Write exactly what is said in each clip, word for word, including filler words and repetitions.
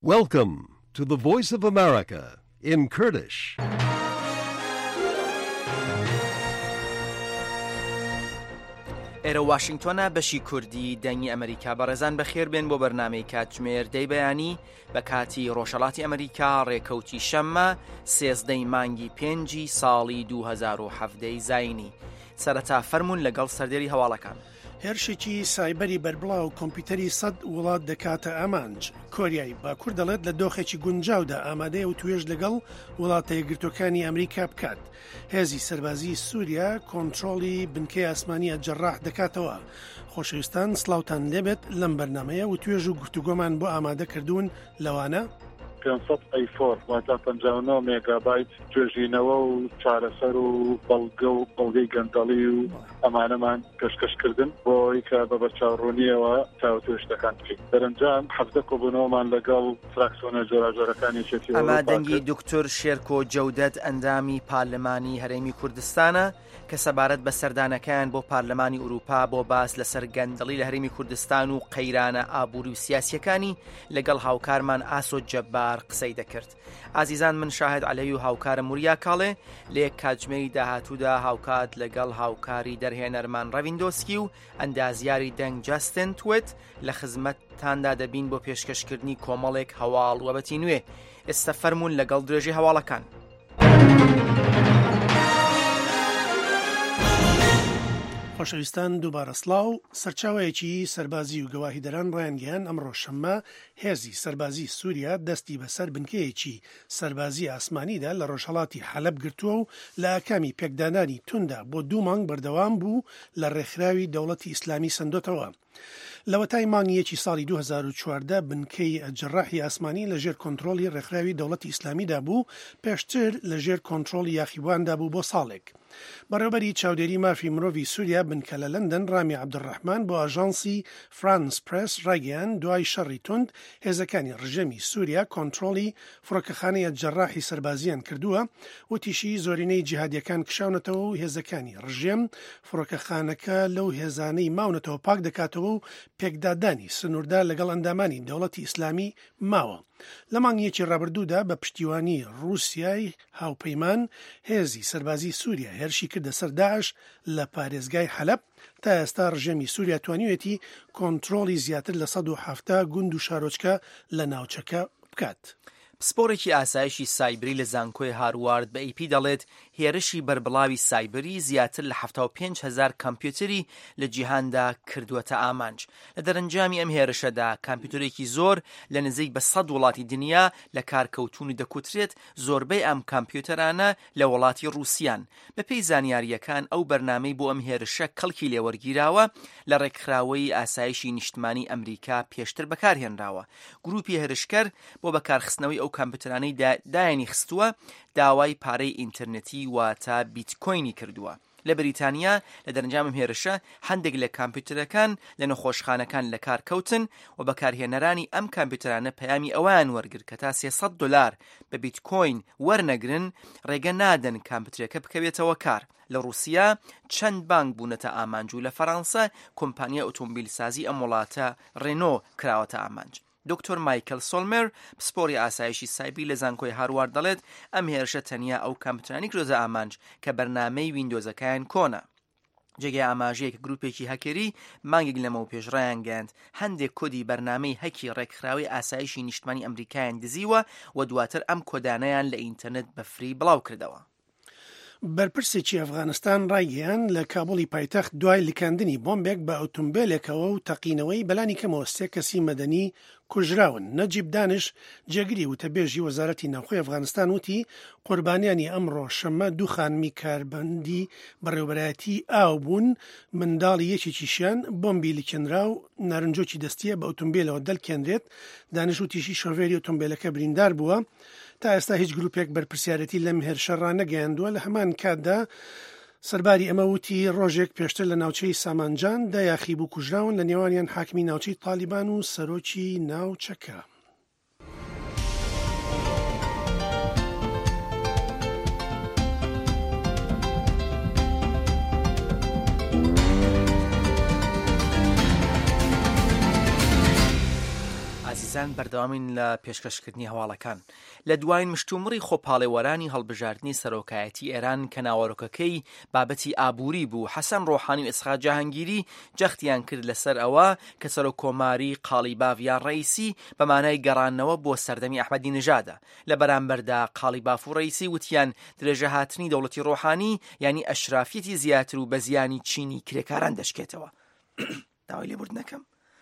Welcome to the Voice of America in Kurdish. ئێرە واشنگتۆنە بەشی کوردی دەنگی ئەمریکا بەڕێزان بەخێر بێن بۆ بەرنامەی کاتژمێر دەی بەیانی بە کاتی ڕۆژهەڵاتی ئەمریکا ڕێکەوتی شەممە سێزدەی مانگی پێنجی ساڵی دوو هەزار و هەڤدەی زاینی. سەرەتا فەرموون لەگەڵ سەردێری هەواڵەکان. هێرشێکی سایبەری بەربڵاو کۆمپیوتەری سەد وڵات دەکاتە ئامانج. کۆریای باکوور دەڵێت لە دۆخێکی گونجاودا ئامادەیە و توێژ لەگەڵ وڵاتە یەکگرتوەکانی ئەمریکا بکات. هێزی سەربازی سووریا کۆنتڕۆڵی بنکەی ئاسمانیە جەڕاح دەکاتەوە. خۆشەویستان سڵاوتان لێبێت لەم بەرنامەیە و توێژ و گفتوگۆمان بۆ ئامادەکردوون لەوانە پێنجسەد ئەی فۆر واتە پەنجاو و نۆ مێگابایت توێژینەوە و چارەسەر و بەڵگە و بەڵگەی گەندەڵی و ئەمانەمان کەشکەشکردن بۆی کە بە بەرچاوڕوونیەوە چاو توێشتەکان بکەین. دەرەنجام حەفدە کۆبوونەوەمان لەگەڵ فراکسیۆنە جۆراجۆرەکانی چێتی ئەمە دەنگی دکتۆر شێرکۆ جەودەت ئەندامی پارلەمانی هەرێمی کوردستانە کە سەبارەت بە سەردانەکەیان بۆ پارلەمانی ئوروپا بۆ باس لەسەر گەندەڵی لە هەرێمی کوردستان و قەیرانە ئابووری و سیاسیەکانی لەگەڵ هاوکارمان ئاسۆ جەبار قسەی دەکرد. ئازیزان من شاهد عەلەوی و هاوکارم موریا کاڵێ لە یەک کاتژمێری داهاتوودا هاوکات لەگەڵ هاوکاری دەرهێنەرمان ڕەویندۆسکی و ئەندازیاری دەنگ جاستن توێت لە خزمەتتاندا دەبین بۆ پێشکەشکردنی کۆمەڵێک هەواڵ وەبەتی نوێ. ئێستا فەرموون لەگەڵ درێژی هەواڵەکان. خۆشەویستان دووبارە سڵاو. سەرچاوەیەکی سەربازی و گەواهیدەران ڕایانگەیان ئەمڕۆ شەممە هێزی سەربازی سووریا دەستی بەسەر بنکەیەکی سەربازی ئاسمانیدا لە ڕۆژهەڵاتی حەلەب گرتووە و لە ئاکامی پێکدانانی توندا بۆ دوو مانگ بەردەوام بوو لە ڕێکخراوی دەوڵەتی ئیسلامی سندۆتەوە. لەوەتای مانگیەکی ساڵی دوو هەزار و چواردە بنکەی جەڕاحی ئاسمانی لە ژێر کۆنتڕۆلی ڕێکخراوی دەوڵەتی ئیسلامیدا بوو، پێشتر لە ژێر کۆنتڕۆلی یاخیواندا بوو بۆ ساڵێک. بەڕێوەبەری چاودێری مافی مرۆڤی سووریا بنکە لە لەندەن ڕامی عەبدوڕەحمان بۆ ئاژانسی فرانس پرس ڕایگەیاند دوای شەڕی توند هێزەکانی ڕژەمی سووریا کۆنتڕۆلی فڕۆکەخانەیە جەڕاحی سەربازیان کردووە و تیشی زۆرینەی جیهادیەکان کشاونەتەوە و هێزەکانی ڕژێم فڕۆکەخانەکە لەو هێزانەی ماونەتەوە پاک دەکاتەوە و پێکدادانی سنووردا لەگەڵ ئەندامانی دەوڵەتی ئیسلامی ماوە. لە مانگیەکی ڕابردوودا بە پشتیوانی ڕووسیای هاوپەیمان هێزی سەربازی سووریا هێرشی کردە سەر داعش لە پارێزگای حەلەب. تا ئێستا ڕژێمی سووریا توانیوێتی کۆنتڕۆڵی زیاتر لە سەد و هەفتە گوند و شارۆچکە لە ناوچەکە بکات. پسپۆرێکی ئاسایشی سایبری لە زانکۆی هاروارد بە ئیپی دەڵێت هێرشی بەربڵاوی سایبری زیاتر لە هەفتە و پێنج هەزار کۆمپیوتەری لە جیهاندا کردووەتە ئامانج. لە دەرەنجامی ئەم هێرشەدا کۆمپیوتەرێکی زۆر لە نزیک بە سەد وڵاتی دنیا لە کارکەوتونی دەکوترێت. زۆربەی ئەم کۆمپیوتەرانە لە وڵاتی ڕووسیان. بەپێی زانیاریەکان ئەو بەرنامەی بۆ ئەم هێرشە کەڵکی لێوەرگیراوە لە ڕێکخراوەی ئاسایشی نیشتمانی ئەمریکا پێشتر بەکارهێنراوە. گروپی هێرشکەر بۆ بەکارخستنەوەی ئەو کۆمپیوتەرانەی دایانی خستووە داوای پارەی ئینتەرنێتی واتە بیتکۆینی کردووە. لە بریتانیا لە دەرەنجام هێرشە هەندێک لە کۆمپیوتەرەکان لە نەخۆشخانەکان لە کار کەوتن و بەکارهێنەرانی ئەم کۆمپیوتەرانە پەیامی ئەویان وەرگرت کە تا سێسەد دۆلار بە بیتکۆین وەرنەگرن ڕێگە نادەن کۆمپیوتەرەکە بکەوێتەوە کار. لە رووسیا چەند بانک بوونەتە ئامانج و لە فەڕەنسا کۆمپانیا ئۆتۆمبیلسازی ئەم وڵاتە ڕێنۆ کراوەتە ئامانج. دکتۆر مایکل سۆلمەر پسپۆری ئاسایشی سایبری لە زانکۆی هاروارد دەڵێت ئەم هێرشە تەنیا ئەو کۆمپیوتەرانی کرۆزە ئامانج کە بەرنامەی ویندۆزەکەیان کۆنە. جێگەی ئاماژەیەک گروپێکی هەکێری مانگێک لەمەوە پێشڕایان گەاند هەندێک کۆدی بەرنامەی هەکی ڕێکخراوی ئاسایشی نیشتمانی ئەمریکایان دزیوە و دواتر ئەم کۆدانەیان لە ئینتەرنێت بە فری بڵاو کردەوە. بەرپرسێکی ئەفغانستان ڕایگەیان لە کابڵی پایتەخت دوای لکاندنی بۆمبێک بە ئۆتۆمبیلێکەوە و تەقینەوەی بەلانی کەمەوە سێ کەسی مەدەنی کوژراون. نەجیب دانش جێگری وتەبێژی وەزارەتی ناوخۆی ئەفغانستان وتی قوربانیانی ئەمڕۆ شەممە دوو خانمی کاربەندی بەڕێوەبەرایەتی ئاو بوون. منداڵی یەکێکیشیان بۆمبی لکێنرا و نارنجۆکی دەستیە بە ئۆتۆمبیلەوە دەلکێنرێت. دانش و تیشی شۆفێری ئۆتۆمبیلەکە بریندار بووە. تا ئێستا هیچ گروپێک بەرپرسیارەتی لەم هێرشە ڕانەگەیاندووە. لە هەمان کاتدا سەرباری ئەمە وتی ڕۆژێک پێشتر لە ناوچەی سامانجان دا یاخی بوو کوژراون لە نێوانیان حاکمی ناوچەی تالیبان و سەرۆکی ناوچەکە. عزیزان بەردەوامین لە پێشکەشکردنی هەواڵەکان لە دوایین مشتومڕی خۆپاڵێوەرانی هەڵبژاردننی سەرۆکایەتی ئێران کە ناوەڕۆکەکەی بابەتی ئابووری بوو حەسەن ڕۆحانی و ئێسحاق جاهانگیری جەختیان کرد لەسەر ئەوە کە سەرۆکۆماری قالیباف یان ڕەیسی بە مانای گەڕانەوە بۆ سەردەمی ئەحمەدی نژادە لە بەرامبەردا قالیباف و ڕەیسی وتیان درێژە هاتنی دەوڵەتی ڕۆحانی ینی ئەشرافیەتی زیاتر و بە زیانی چینی کرێکاران دەشکێتەوە. داوای لێبوردنەکەم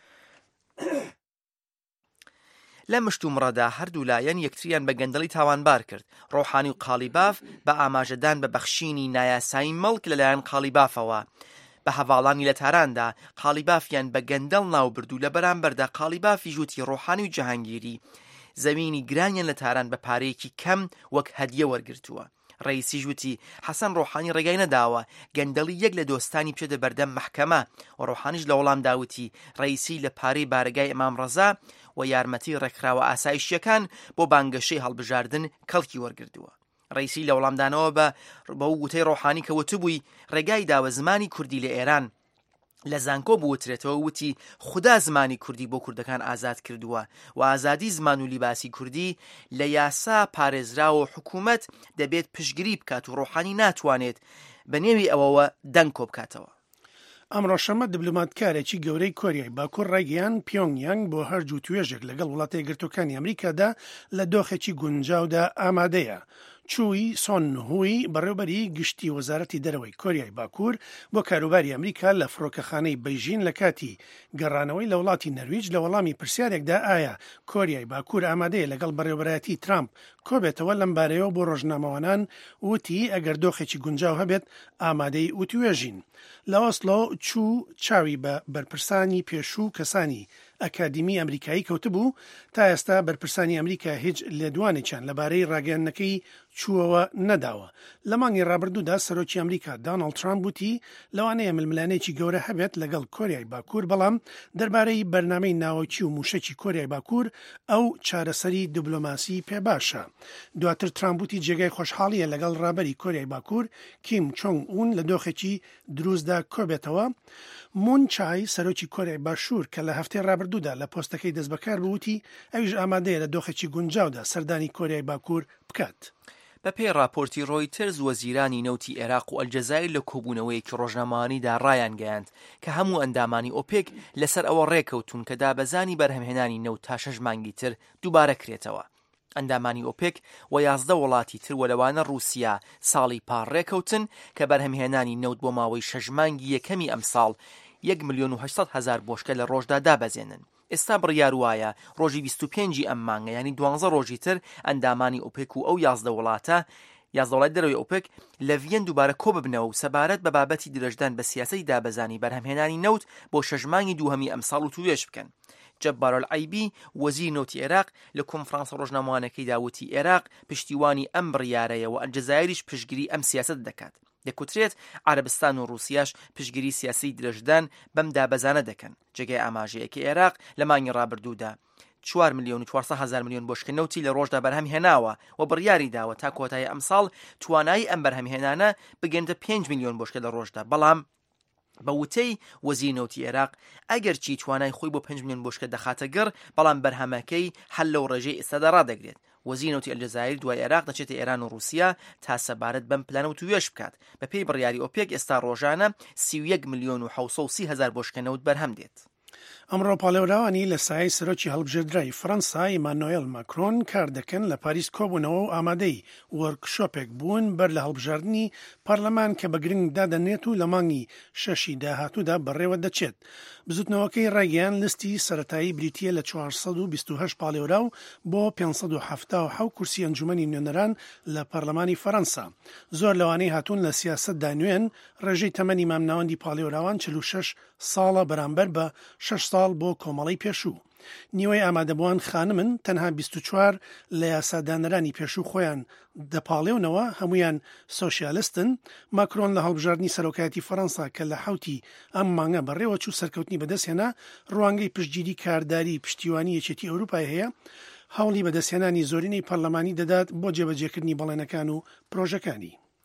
لە مشتومڕەدا هەردوو لایەن یەکتریان بە گەندەڵی تاوانبار کرد. ڕۆحانی و قالیباف بە ئاماژەدان بە بەخشینی نایاسایی مەڵک لەلایەن قالیبافەوە بە هەواڵانی لە تاراندا قالیبافیان بە گەندەڵ ناوبردوو لە بەرامبەردا قالیبافی ژووتی ڕۆحانی و جەهانگیری زەمینی گرانیان لە تاران بە پارەیەکی کەم وەک هەدیە وەرگرتووە. ڕەیسی ژووتی حەسەن ڕۆحانی ڕێگای نەداوە گەندەڵی یەک لە دۆستانی بچێتە بەردەم مەحکەمە و ڕۆحانیش لە وەڵام داوتی ڕەیسی لە پارەی بارگای ئیمام ڕەزا و یارمەتی ڕێکخراوە ئاسایشیەکان بۆ بانگەشەی هەڵبژاردن کەڵکی وەرگردووە. ڕەیسی لە وەڵامدانەوە بە بە وتەی ڕۆحانی کە وتبووی ڕێگای داوە زمانی کوردی لە ئێران لە زانکۆ بوترێتەوە وتی خدا زمانی کوردی بۆ کوردەکان ئازاد کردووە و ئازادی زمان و لیباسی کوردی لە یاسا پارێزراوە و حکوومەت دەبێت پشگیری بکات و ڕۆحانی ناتوانێت بە نێوی ئەوەوە دەنگ کۆ بکاتەوە. ئەمڕۆ شەمە دیبلۆماتکارێکی گەورەی کۆریای باکوور ڕێگەیان پیۆنگیانگ بۆ هەرجوو توێژێک لەگەڵ وڵاتە یەکگرتووەکانی ئەمریکادا لە دۆخێکی گونجاودا ئامادەیە. چووی سۆن هوی بەڕێوبەری گشتی وەزارەتی دەرەوەی کۆریای باکوور بۆ کاروباری ئەمریکا لە فڕۆکەخانەی بەیژین لە کاتی گەڕانەوەی لە وڵاتی نەرویج لە وەڵامی پرسیارێکدا ئایا کۆریای باکوور ئامادەیە لەگەڵ بەڕێوەبەرەتی ترامپ کۆبێتەوە لەم بارەیەوە بۆ ڕۆژنامەوانان وتی ئەگەر دۆخێکی گونجاو هەبێت ئامادەی وتوێژین. لە ئۆسلۆ چوو چاوی بە بەرپرسانی پێشوو کەسانی ئەکادیمی ئەمریکایی کەوتبوو تا ئێستا بەرپرسانی ئەمریکا هیچ لێدوانێکیان لەبارەی ڕاگەیاندنەکەی چووەوە نەداوە. لە مانگی ڕابردوودا سەرۆکی ئەمریکا دۆناڵد ترامپ وتی لەوانەیە ململانێکی گەورە هەبێت لەگەڵ کۆریای باکوور بەڵام دەربارەی بەرنامەی ناوەکی و موشەکی کۆریای باکوور ئەو چارەسەری دیبلۆماسی پێ باشە. دواتر ترامپ وتی جێگای خۆشحاڵیە لەگەڵ ڕابەری کۆریای باکوور کیم چۆنگ ئون لە دۆخێکی دروستدا کۆبێتەوە. مون چای سەرۆکی کۆریای باشوور کە لە هەفتەی ڕابردوودا لە پۆستەکەی دەست بەکار بووتی ئەویش ئامادەیە لە دۆخێکی گونجاودا سەردانی کۆریای باکوور بکات. بە پێی راپۆرتی ڕۆیترز وەزیرانی نەوتی عێراق و ئەلجەزایر لە کۆبوونەوەیەکی ڕۆژنامەوانیدا ڕایان گەیاند کە هەموو ئەندامانی ئۆپێک لەسەر ئەوە ڕێکەوتون کە دابەزانی بەرهەمهێنانی نەوت تا شەش مانگی تر دووبارە کرێتەوە. ئەندامانی ئۆپێک و یازدە وڵاتی تر وەلەوانە ڕووسیا ساڵی پار ڕێکەوتن کە بەرهەمهێنانی نەوت بۆ ماوەی شەش مانگی یەکەمی ئەم ساڵ یەک ملیۆن و هەشت سەد هەزار بۆشکە لە ڕۆژدا دابەزێنن. ئێستا بڕیار وایە ڕۆژی بیست و پێنجی ئەم مانگە ینی دوانزە ڕۆژی تر ئەندامانی ئۆپێک و ئەو یازدە وڵاتە یازدە وڵاتی دەرەوەی ئۆپێک لە ڤیەن دووبارە کۆ ببنەوە و سەبارەت بە بابەتی درێژدان بە سیاسەی دابەزانی بەرهەمهێنانی نەوت بۆ شەش مانگی دووهەمی ئەم ساڵ و توێژ بکەن. جەبار العەیبی وەزیری نەوتی عێراق لە کۆنفرانسە ڕۆژنامەوانەکەی داوتی عێراق پشتیوانی ئەم بڕیارەیە و ئەلجەزایریش پشتگیری ئەم سیاسەت دەکات. دەکوترێت عەرەبستان و ڕووسیاش پشتگیری سیاسی درێژدان بەم دابەزانە دەکەن. جێگای ئاماژەیەکی عێراق لە مانگی ڕابردوودا چوار ملیۆن و چوارسەد هەزار ملیۆن بۆشکە نەوتی لە ڕۆژدا بەرهەم هێناوە و بڕیاری داوە تا کۆتایی ئەم ساڵ توانایی ئەم بەرهەمهێنانە بگەنتە پێنج ملیۆن بۆشکە لە ڕۆژدا. بەڵام بە وتەی وەزیری نەوتی عێراق ئەگەر چی توانای خۆی بۆ پێنج ملیۆن بۆشکە دەخاتە گەڕ بەڵام بەرهەمەکەی هەل لەو ڕێژەی ئێستادا ڕادەگرێت. وەزیری نەوتی ئەلجەزایر دوای عێراق دەچێتە ئێران و رووسیا تا سەبارەت بەم پلانە و توێژ بکات. بە پێی بڕیاری ئۆپێک ئێستا ڕۆژانە سی و یەک ملیۆن و حەوت سەد و سی هەزار بۆشکە نەوت بەرهەم دێت. ئەمڕۆ پاڵێوراوانی لە سایە سەرۆکی هەڵبژێردرای فەڕەنسا ئیمانوئێل ماکرۆن کار دەکەن لە پاریس کۆبوونەوە و ئامادەی وەرکشۆپێک بوون بەر لە هەڵبژاردننی پەرلەمان کە بە گرنگ دادەنێت و لە مانگی شەشی داهاتوودا بەڕێوە دەچێت. بزوتنەوەکەی ڕێگەیان لیستی سەرەتایی بریتیە لە چوارسەد و بیست و هەشت پاڵێوراو بۆ پێنجسەد و هەفتاد و حەوت کورسی ئەنجومەنی نوێنەران لە پەرلەمانی فەڕەنسا. زۆر لەوانەی هاتوون لە سیاسەتدا نوێن ڕێژەی تەمەنی مامناوەندی پاڵێوراوان چل و شەش ساڵە بەرامبەر بە شەش ساڵ بۆ کۆمەڵی پێشوو. نیوەی ئامادەبووان خانمن تەنها بیست و چوار لە یاسادانەرانی پێشوو خۆیان دەپاڵێونەوە هەمویان سۆشیالیستن. ماکرۆن لە هەڵبژاردننی سەرۆکایەتی فەڕەنسا کە لە حوتی ئەم مانگە بەڕێوە چوو سەرکەوتنی بەدەستهێنا ڕوانگەی پشتگیری کارداری پشتیوانی یەکێتی ئەوروپای هەیە هەوڵی بەدەستهێنانی زۆرینەی پەرلەمانی دەدات بۆ جێبەجێکردنی بەڵێنەکان و پرۆژەکانی.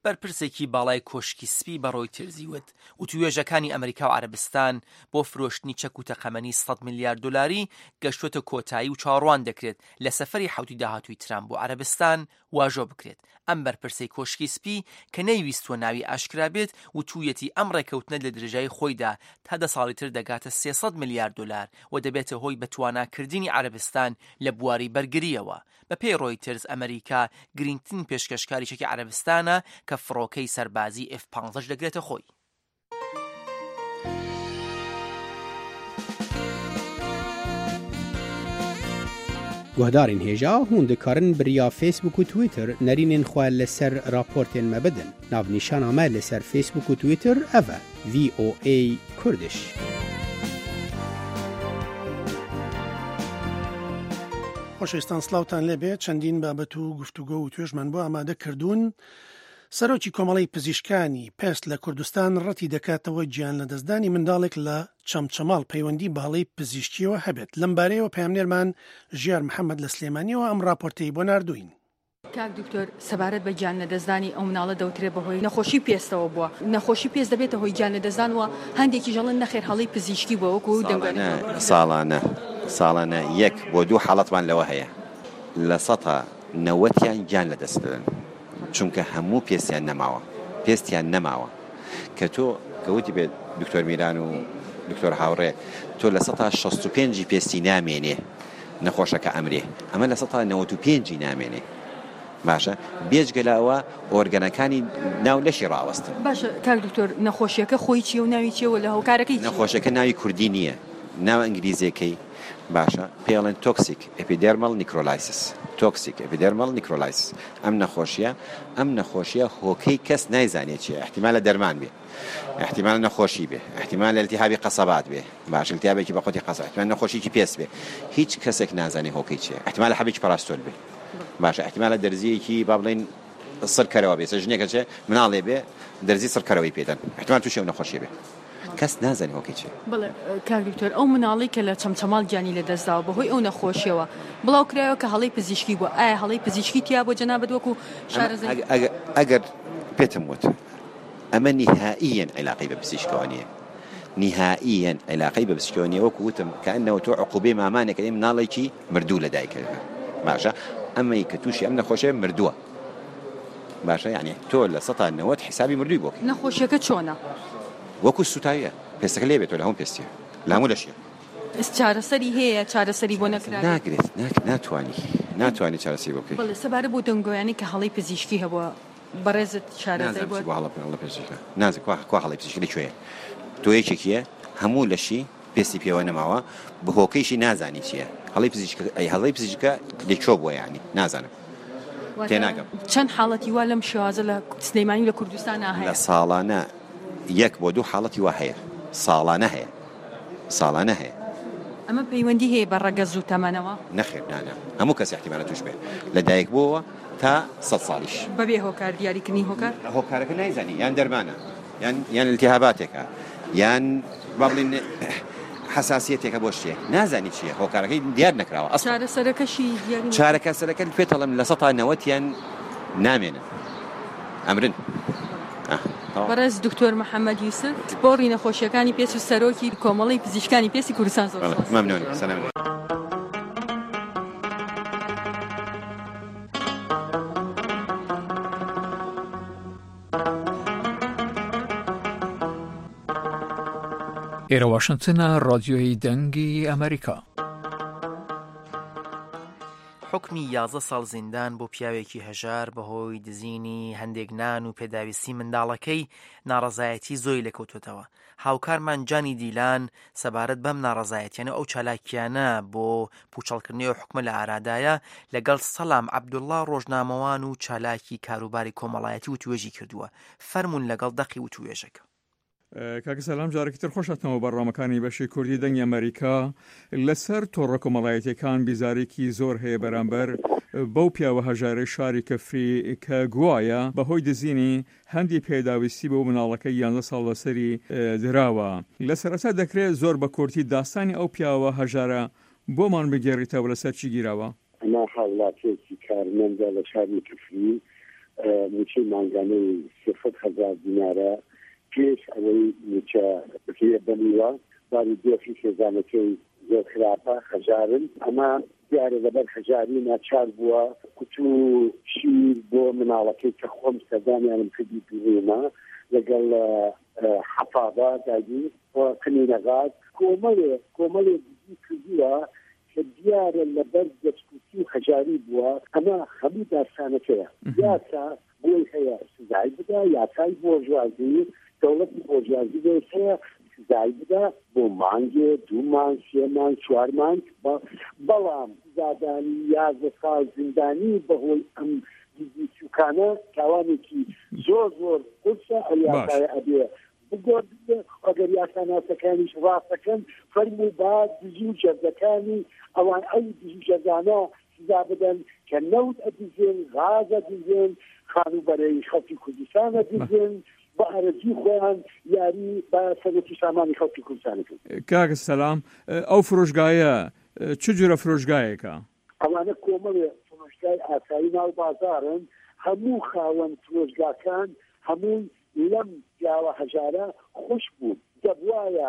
بەرپرسێکی باڵای کۆشکی سپی بەڕۆی ترزیوت و توێژەکانی ئەمریکا و عەرەبستان بۆ فرۆشتنی چەک و تەقەمەنی سەد میلیارد دۆلاری گەشتوتە کۆتایی و چاڕوان دەکرێت لە سەفەری حوتی داهاتووی ترامپ بۆ عەرەبستان واژۆ بکرێت. ئەم بەرپرسەی کۆشکی سپی کە نەیویستوە ناوی ئاشکرا بێت و توویەتی ئەم ڕێکەوتنە لە درێژای خۆیدا تا دە ساڵی تر دەگاتە سێسەد میلیارد دۆلار و دەبێتە هۆی بەتواناکردنی عەرەبستان لە بواری بەرگریەوە. بە پێی ڕۆیترز ئەمریکا گرنگترین پێشکەشکاریشێکی عەرەبستانە کە فڕۆکەی سەربازی ئێف پانزە دەگرێتە خۆی. گوهدارین هێژا هون دikarin biriya Facebook و Twitter nerînên xwe li ser raportên me bidin. Navnîşana me li ser Facebook û Twitter ev e V O A Kurdish. خۆشەویستان سلااوتان لێبێت چەندین بابەت و گفتوگۆ و توێژمان بۆ ئامادە کردوون. سەرۆکی کۆمەڵی پزیشکانی پێست لە کوردستان ڕەتی دەکاتەوە گیان لە دەستدانی منداڵێک لە چەمچەماڵ پەیوەندی باڵی پزیشکیەوە هەبێت. لەم بارەیەوە پەیامنێرمان ژیار محەممەد لە سلێمانیەوە ئەم راپۆرتەی بۆ ناردوین. کاک دکتۆر سەبارەت بە گیان لە دەستدانی ئەو مناڵە دەوترێت بەهۆی نەخۆشی پێستەوە بووە. نەخۆشی پێست دەبێتە هۆی گیان لە دەستدانەوە هەندێکی ژەڵن نەخێر هەڵی پزیشکی بۆ وەکو دەنگانە ساڵانە ساڵانە یەک بۆ دوو حاڵەتمان لەوە هەیە لە سەتا نەوەتیان گیان لە دەست دەدەن چونکە هەموو پێستیان نەماوە پێستیان نەماوە کە تۆ کەوتی بێت دکتۆر میران و دکتۆر هاوڕێ تۆ لە سەتا شەست و پێنجی پێستی نامێنێ نەخۆشەکە ئەمرێ ئەمە لە سەتا نەوەت و پێنجی نامێنێ باشە بێجگەلاوە ئۆرگەنەکانی ناو لەشی ڕاوەستن. باشە کاک دکتۆر نەخۆشیەکە خۆی چیە و ناوی چیەوە لە هەوکارەکەی نەخۆشیەکە ناوی کوردی نییە ناوە ئینگلیزیەکەی باشە پێڵێن تۆکسیک ئەپیدێرمەڵ نیکرۆلایسس تۆکسیک ئەپیدێرمەڵ نیکرۆلایسس ئەم نەخۆشیە ئەم نەخۆشیە هۆکەی کەس نایزانێت چیە احتیمالە دەرمان بێ احتیمال نەخۆشی بێ احتیمال التیهابی قەسەبات بێ باش التیهابێکی بەخۆتی قەسەبات احتیمال نەخۆشیی پێست بێ هیچ کەسێک نازانێ هۆکەی چیە احتیمال حەبێکی پاراستۆل بێ باشە احتیمالە دەرزیەکی با بڵێن سەرکەرەوە بێ ژنێکە چێ مناڵێ بێ دەرزی سەرکەرەوەی پێدەن احتیمال تووشی ئەو نەخۆشیە بێ کەس نازانێ هۆکەی چیە. بڵێ کاک دکتۆر ئەو مناڵی کە لە چەمچەماڵ گیانی لە دەستداوە بەهۆی ئەو نەخۆشیەوە بڵاو کرایەوە کە هەڵەی پزیشکی بووە ئایا هەڵەی پزیشکی تیا بۆ جەنابەت وەکو شارەزای ئەگەر پێتم وت ئەمە نهائیەن علاقەی بە پزیشکەوە نییە نهائیەن علاقەی بە پزیشکەوە نییە وەکو وتم کەئەنەوە تۆ عقوبەی مامانێکە ئەی مناڵێکی مردوو لە دایکەکە باشە ئەمەی کە تووشی ئەم نەخۆشیە مردووە باشە یعنی تۆ لە سەتا نەوەت حسابی مردووی بۆ نەخۆشیەکە چۆنە وەکو سوتاویە پێستەکە لێ بێتەوە لە هەموو پێستیە لە هەموو لەشیە چارەسەری هەیە چارەسەری بۆ نەکرا ناگرێت ناتوانی ناتوانانی چارەسەری بۆ بکەیت. بەڵێ سەبارەت بۆ دەنگۆیانی کە هەڵەی پزیشکی هەبووە بەڕێزت شارەزای بۆ هەڵە پزیشکی نازێک کوا هەڵەی پزیشکی لەکوێیە تۆ یەکێکیە هەموو لەشی پێستی پێوە نەماوە بە هۆکەیشی نازانی چییە هەڵەی پزیشکی ئەی هەڵەی پزیشکە لێکۆ بووە یعنی نازانم تێناگەم. چەند حاڵەتی وا لەم شێوازە لە سلەیمانی لە کوردستانە هەیە لە ساڵانە یەک بۆ دوو حاڵەتی وا هەیە ساڵانە هەیە ساڵانە هەیە. ئەمە پەیوەندی هەیە بە ڕەگە زوو تەمەنەوە نەخێر نانە هەموو کەس احتیمالە توش بێ لە دایک بووەوە تا سەد ساڵیش بەبێ هۆکار دیاریکردنی هۆکار هۆکارەکە نایزانی یان دەرمانە یان یان التیهاباتێکە یان با بڵێن حساسیەتێکە بۆ شتێک نازانی چییە هۆکارەکەی دیار نەکراوە چارەسەرەکەشی چارەکە سەرەکە پێتەڵم لە سەتا نەوەتیان نامێنن ئەمرن. بەڕێز دکتۆر محەممەد یوسف بۆڕی نەخۆشیەکانی پێست و سەرۆکی کۆمەڵی پزیشکانی پێستی کوردستان زۆر مەمنون سەلام. ئێرە واشنگتنە ڕادیۆی دەنگی ئەمریکا. حکمی یازدە ساڵ زیندان بۆ پیاوێکی هەژار بەهۆی دزینی هەندێک نان و پێداویستی منداڵەکەی ناڕەزایەتی زۆی لەکەوتوتەوە. هاوکارمان جانی دیلان سەبارەت بەم ناڕەزایەتیانە ئەو چالاکیانە بۆ پوچەڵکردنەوەی حکومە لە ئارادایە لەگەڵ سەلام عەبدوڵڵا ڕۆژنامەوان و چالاکی کاروباری کۆمەڵایەتی و توێژی کردووە. فەرمون لەگەڵ دەقی و توێژەکە. کاکە سەلام جارێکی تر خۆشەتەوە بەڕامەکانی بەشی کوردی دەنگی ئەمریکا لەسەر تۆڕە کۆمەڵایەتیەکان بیزارێکی زۆر هەیە بەرامبەر بەو پیاوە هەژارەی شاری کەفری کە گوایە بەهۆی دزینی هەندی پێداویستی بۆ مناڵەکەی یانزە ساڵ لەسەری دراوە. لە سەرەتا دەکرێت زۆر بە کورتی داستانی ئەو پیاوە هەژارە بۆمان بگێڕیتەوە لەسەر چی گیراوە؟ ئەمە حاڵاتێکی کارمەندە لە شاری کەفری موچەی مانگانەی سێسەد هەزار دینارە پێش ئەوەی موچە بکرێ بنیوە باری دۆخی خێزانەکەی زۆر خراپە خەجارن ئەمە دیارە لەبەر خەجاری ناچار بووە کوچ و شیر بۆ مناڵەکەی کە خۆم سەردانیانم کردی دوێمە لەگەڵ حەفاظە داگی قنینەغاد کۆمەڵێ کۆمەڵێ دیزی کردووە کە دیارە لەبەر دەستکوتی و خەجاری بووە ئەمە هەموو داستانەکەیە یاسا بۆی هەیە سزای بدا یاسای بۆژوازی دەوڵەتی بۆژوازی دەست هەیە سزای بدا بۆ مانگێ دوو مانگ سێ مانگ چوار مانگ بەڵام زادانی یازدە ساڵ زیندانی بەهۆی ئەم دیزی سوکانە تاوانێکی زۆر زۆر قورسە ئەو یاسایە ئەبێ بگۆڕ ئەگەر یاساناسەکانیش ڕاستەکەن فەرموو با دزی و جەردەکانی ئەوان ئەو دزی جەردانە سزا بدەن کە نەوت ئەدزێن غاز ئەدزێن خانوبەرەی خەڵکی کوردستان ئەدزێن بە ئارەزوی خۆیان یاری بە سەرەکی سامانی خەڵکی کوردستانەکەن. کاکە سەلام ئەو فرۆشگایە چ جۆرە فرۆشگایەکە؟ ئەوانە کۆمەڵێ فرۆشگای ئاسایی ناو بازارن هەموو خاوەن فرۆشگاکان هەموو لەم پیاوە هەژارە خوش بوو دەبوایە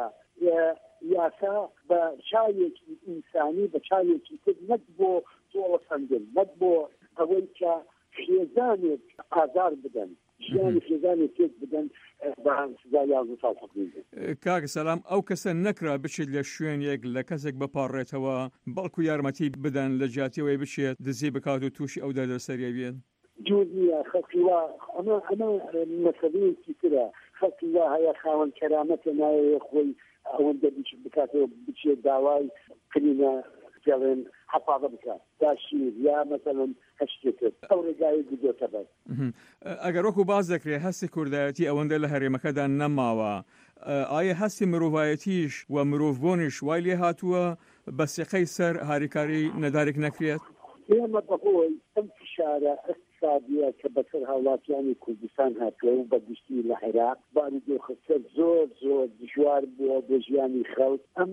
یاسا بە چاوێکی ئینسانی بە چاوێکی تر نەک بۆ زۆڵە سەنگن نەک بۆ ئەوەی کە خێزانێک ئازار بدەن ژیانی خێزانێک تێک بدەن بە سزا یازدە ساڵ حکم بدەن. کاکە سەلام ئەو کەسە نەکرا بچێت لە شوێنێک لە کەسێک بپاڕێتەوە بەڵکو یارمەتی بدەن لە جیاتیەوەی بچێت دزی بکات و تووشی ئەو دەردەسەریە بێن جوز نییە خەڵکی وا ئەمە ئەمە مەسەلەیەکی ترە خەڵکی وا هەیە خاوەن کەرامەتە نایە خۆی ئەوەندە بکاتەوە بچێت داوای قنینە جەڵێن حەفاظە بکات داشیر یا مەسەلەن هەشتێتر ئەو ڕێگای گودۆتە بەر ئەگەر وەکو باز دەکرێت هەستی کوردایەتی ئەوەندە لە هەرێمەکەدا نەماوە ئایا هەستی مرۆڤایەتیش و مرۆڤبوونیش وای لێ هاتووە بە سێقەی سەر هاریکاری نەدارێک نەکرێت؟ ئێمە بەهۆی ئەم فشارە اقتصادیە کە بەسەر هاوڵاتیانی کوردستان هاتووە و بەگشتی لە عێراق باری دۆخەکە زۆر زۆر دژوار بووە بۆ ژیانی خەڵک ئەم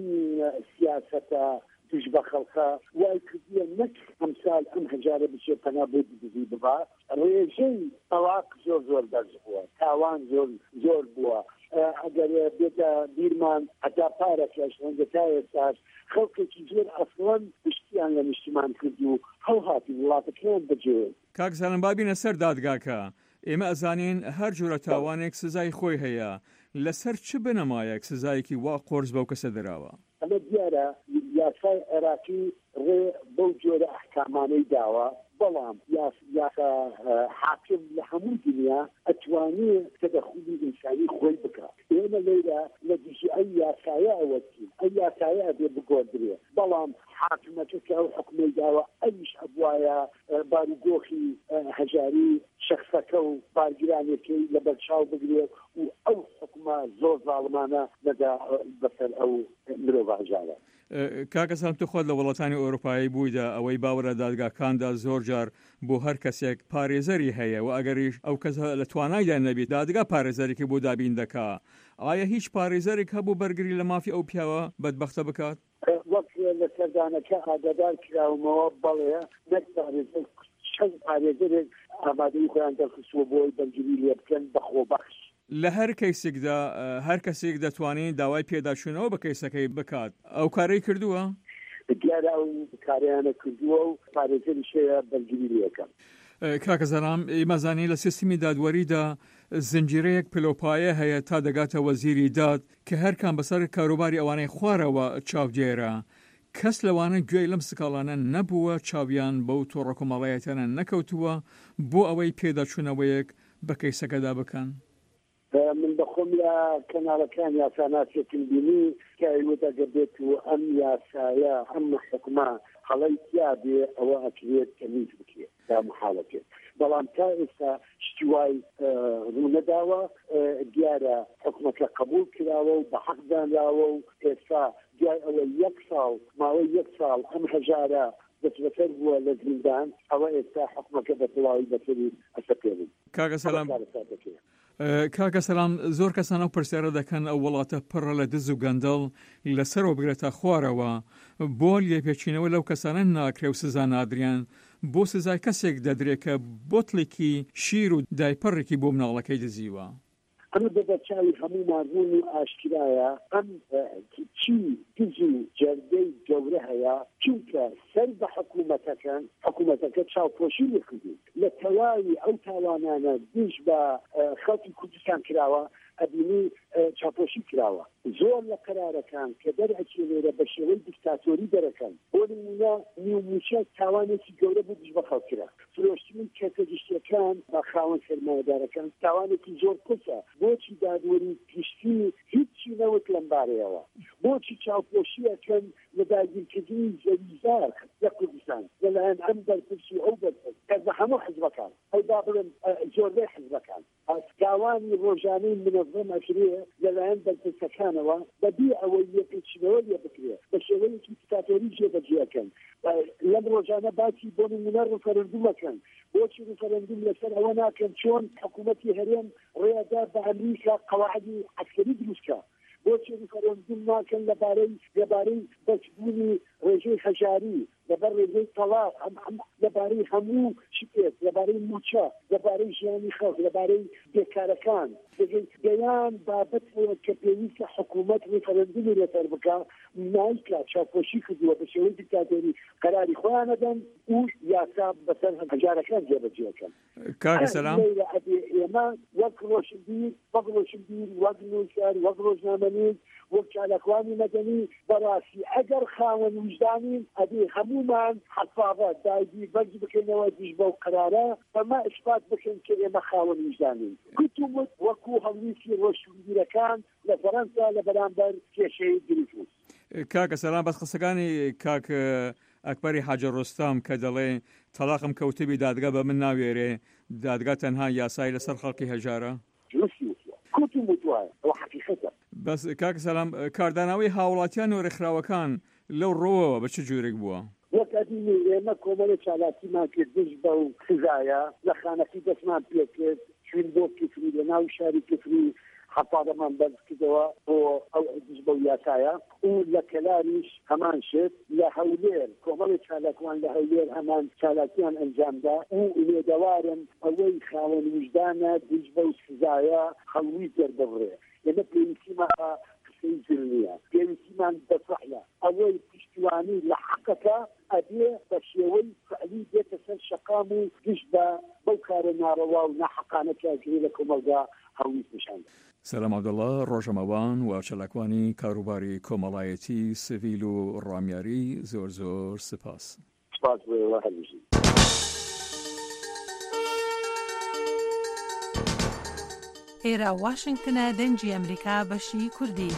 سیاسەتە دژ بە خەڵکە وای کردیە نەک ئەمسال ئەم هەژارە بچێت پەنا بۆ دزی ببا ڕێژەی تەواق زۆر زۆر بەرز بووە تاوان زۆر زۆر بووە ئەگەر بێتە بیرمان هەتا پارەکەش هەندە تا ئێستاش خەڵکێکی زۆر ئەسڵەن پشتیان لە نیشتمان کرد و هەڵهاتی وڵاتەکەیان بەجێ. کاک سەلام بابینە سەر دادگاکە ئێمە ئەزانین هەر جۆرە تاوانێک سزای خۆی هەیە لەسەر چ بنەمایەک سزایەکی وا قۆرس بەو کەسە دراوە؟ ئەمە دیارە یاسای عێراقی ڕێ بەو جۆرە ئەحکامانەی داوە بەڵام یاسا حاکم لە هەموو دنیا ئەتوانێت تەدەخولی ئینسانی خۆی بکات. ئێمە لێرە لە دژی ئەی یاسایە ئەوەتین ئەی یاسایە ئەبێ بگۆدرێ بەڵام حاکمەکە کە ئەو حکومەی داوە ئەویش ئەبوایە باریگۆخی هەژاری شەخصەکە و بارگرانێکی لە بەرچاو بگرێت و ئەو حکومە زۆر زاڵمانە نەدا بەسەر ئەو مرۆڤ هەژارە. کاکە سەلام تو خۆت لە وڵاتانی ئەوروپایی بوویدا ئەوەی باوەڕە دادگاکاندا زۆر جار بۆ هەر کەسێک پارێزەری هەیە و ئەگەریش ئەو کەسە لە توانایدا نەبێت دادگا پارێزەرێکی بۆ دابین دەکا ئایا هیچ پارێزەرێک هەبوو بەرگری لە مافی ئەو پیاوە بەدبەختە بکات؟ وەک لە سەردانەکە ئاگادار کراومەوە بەڵێ نەک پارێزەر چەند پارێزەرێک ئامادەی خۆیان دەرخستووە بۆی بەرگری لێ بکەن بەخۆبەخش. لە هەر کەیسێکدا هەر کەسێک دەتوانێت داوای پێداچوونەوە بە کەیسەکەی بکات ئەو کارەی کردووە؟ دیارە ئەو کاریانە کردووە و پارێزەری شەیە بەرگری لێەکەم. کاکە سەلام ئێمەزانی لە سیستمی دادوەریدا زنجیرەیەک پلۆپایە هەیە تا دەگاتە وەزیری داد کە هەرکان بەسەر کاروباری ئەوانەی خوارەوە چاودێرە کەس لەوانە گوێی لەم سکاڵانە نەبووە چاویان بەو تۆڕە کۆمەڵایەتیانە نەکەوتووە بۆ ئەوەی پێداچوونەوەیەک بە کەیسەکەدا بکەن. من بەخۆم لە کەناڵەکان یاساناسێکم بینی کە ئەیوەدەگە بێت و ئەم یاسایە ئەم حکومە هەڵەی تیا بێ ئەوە ئەکرێت کەمیز بکرێت تا محاڵەکێت بەڵام تا ئێستا شتی وای ڕوو نەداوە دیارە حکومەکە قبول کراوە و بە حەق دانراوە و ئێستا دوای ئەوە یەک ساڵ ماوەی یەک ساڵ ئەم هەژارە دەتبەتەر بووە لە زیندان ئەوە ئێستا حکومەکە بە تەواوی بەسەری ئەسەپێنن. کاکە سەلام کاکە سەلام زۆر کەسان ئەو پرسیارە دەکەن ئەو وڵاتە پڕە لە دز و گەندەڵ لەسەرەوە بگرێتە خوارەوە بۆ لێپێچینەوە لەو کەسانە ناکرێ و سزا نادریان بۆ سزای کەسێک دەدرێت کە بۆتڵێکی شیر و دایپەڕێکی بۆ مناڵەکەی دزیوە. ئەمە بەبەرچاوی هەموو ماردون و ئاشکرایە ئەم چی دز و جەردەی گەورە هەیە چونکە سەر بە حکوومەتەکان حکوومەتەکە چاوپۆشی لەکردی لە تەواوی ئەو تاوانانە دژ بە خەڵکی کوردستان کراوە ئەبینی چاپۆشی کراوە زۆر لە قەرارەکان کە دەرئەچێ لێرە بە شێوەی دیکتاتۆری دەرەکەن بۆ نمونە نیوموچە تاوانێکی گەورە بوو دژ بە خەڵکرا فرۆشتنی کێکەگشتیەکان بە خاوەن سەرمایەدارەکان تاوانێکی زۆر قسە بۆچی دادوەری گشتی هیچی نەوت لەم بارەیەوە بۆچی چاوپۆشیەکەن لە داگیرکردنی زەویزار لە کوردستان لەلایەن ئەم بەرپرسی ئەو بەرپرس کەس بە هەموو حزبەکان ئەو با بڵێن زۆربەی حزبەکان ئاسکاوانی ڕۆژانەی منەظەم ئەکرێ لەلایەن بەرپرسەکانەوە بەبێ ئەوەی یەکچنەوە لێ بکرێ بە شێوەیەکی دیکتاتۆری جێبەجێەکەن لەم ڕۆژانە باسی بۆ نمونە ڕفەرەندومەکەن بۆچی ڕفەرەندوم لەسەر ئەوە ناکەن چۆن حکوومەتی هەرێم ڕێدا بە ئەمریکا قەواعدی عەسکەری دروستکە بۆچی ڕفەرەندوم ناکەن لەبارەی لەبارەی بەچبوونی ڕێژەی هەژاری لەبەر ڕێژەی تەڵاق لەبارەی هەموو شتێک لەبارەی موچە لەبارەی ژیانی خەڵک لەبارەی بێکارەکان دەیان بابەت کە پێویستە حکوومەت ڕفەرەندومی لەسەر بکە نایکا چاپۆشی کردووە بە شێوەی دیکتاتۆری قەراری خۆیان نەدەن و یاسا بەسەر هەژارەکان جێبەجێەکەن کاکە سەلام ئێمە وەک ڕۆشنبیر وەک ڕۆشنبیر وەک نووسەر وەک ڕۆژنامەنووس وەک چالاکوانی مەدەنی بەڕاستی ئەگەر خاوەن وجدانین ئەبێ هەمومان حەفاظە دایگی بەرز بکەنەوە دیش بەو قەرارە بەما ئیثبات بکەن کە ئێمە خاوەن وجدانین گوتومت وەکو هەڵویستی ڕۆشنبیرەکان لە فەرەنسا لە بەرامبەر کێشەی دروست کاکە سەلام بەس قسەکانی کاک ئەکبەری حاجە ڕۆستام کە دەڵێ تەلاقم کەوتبی دادگا بە من ناوێرێ دادگا تەنها یاسای لەسەر خەڵکی هەژارە بەس کاکە سەلام کارداناوی هاوڵاتیان و ڕێکخراوەکان لەو ڕۆوەوە بە چ جوورێک بووە وەکدینی ئێمە کۆمەڵە چالاکیمان کرد دژ بە و سزایە لە خانەکەی دەستمان پێکرد چین بۆ کفری لە ناو شاری کفری حەفاظەمان بەرز کردەوە بۆ ئەو دژ بە و یاسایە و لە کەلاریش هەمان شت لە هەولێر کۆمەڵی چالاکوان لە هەولێر هەمان چالاکیان ئەنجامدا و لێدەوارن ئەوەی خاوەن وجدانە دژ بە و سزایە هەڵوی دەردەبڕێ ئێمە پێویستیمان قسەی زل نییە پێویستیمان بەفەحلە ئەوەی پشتیوانی لە حەقەکە ئەبێ بە شێوەی فعلی بێتە سەر شەقام و گشت بە بەو کارە ناڕەوا و ناحەقانە کاگرێ لە کۆمەلگا هەڵویست نشان سەلام عەبدوڵڵا ڕۆژەمەوان و چالاکوانی کاروباری کۆمەڵایەتی سڤیل و ڕامیاری زۆر زۆر سپاس سپاس بۆ هەرگیز ئێرە واشنگتنە دەنگی ئەمریکا بەشی کوردی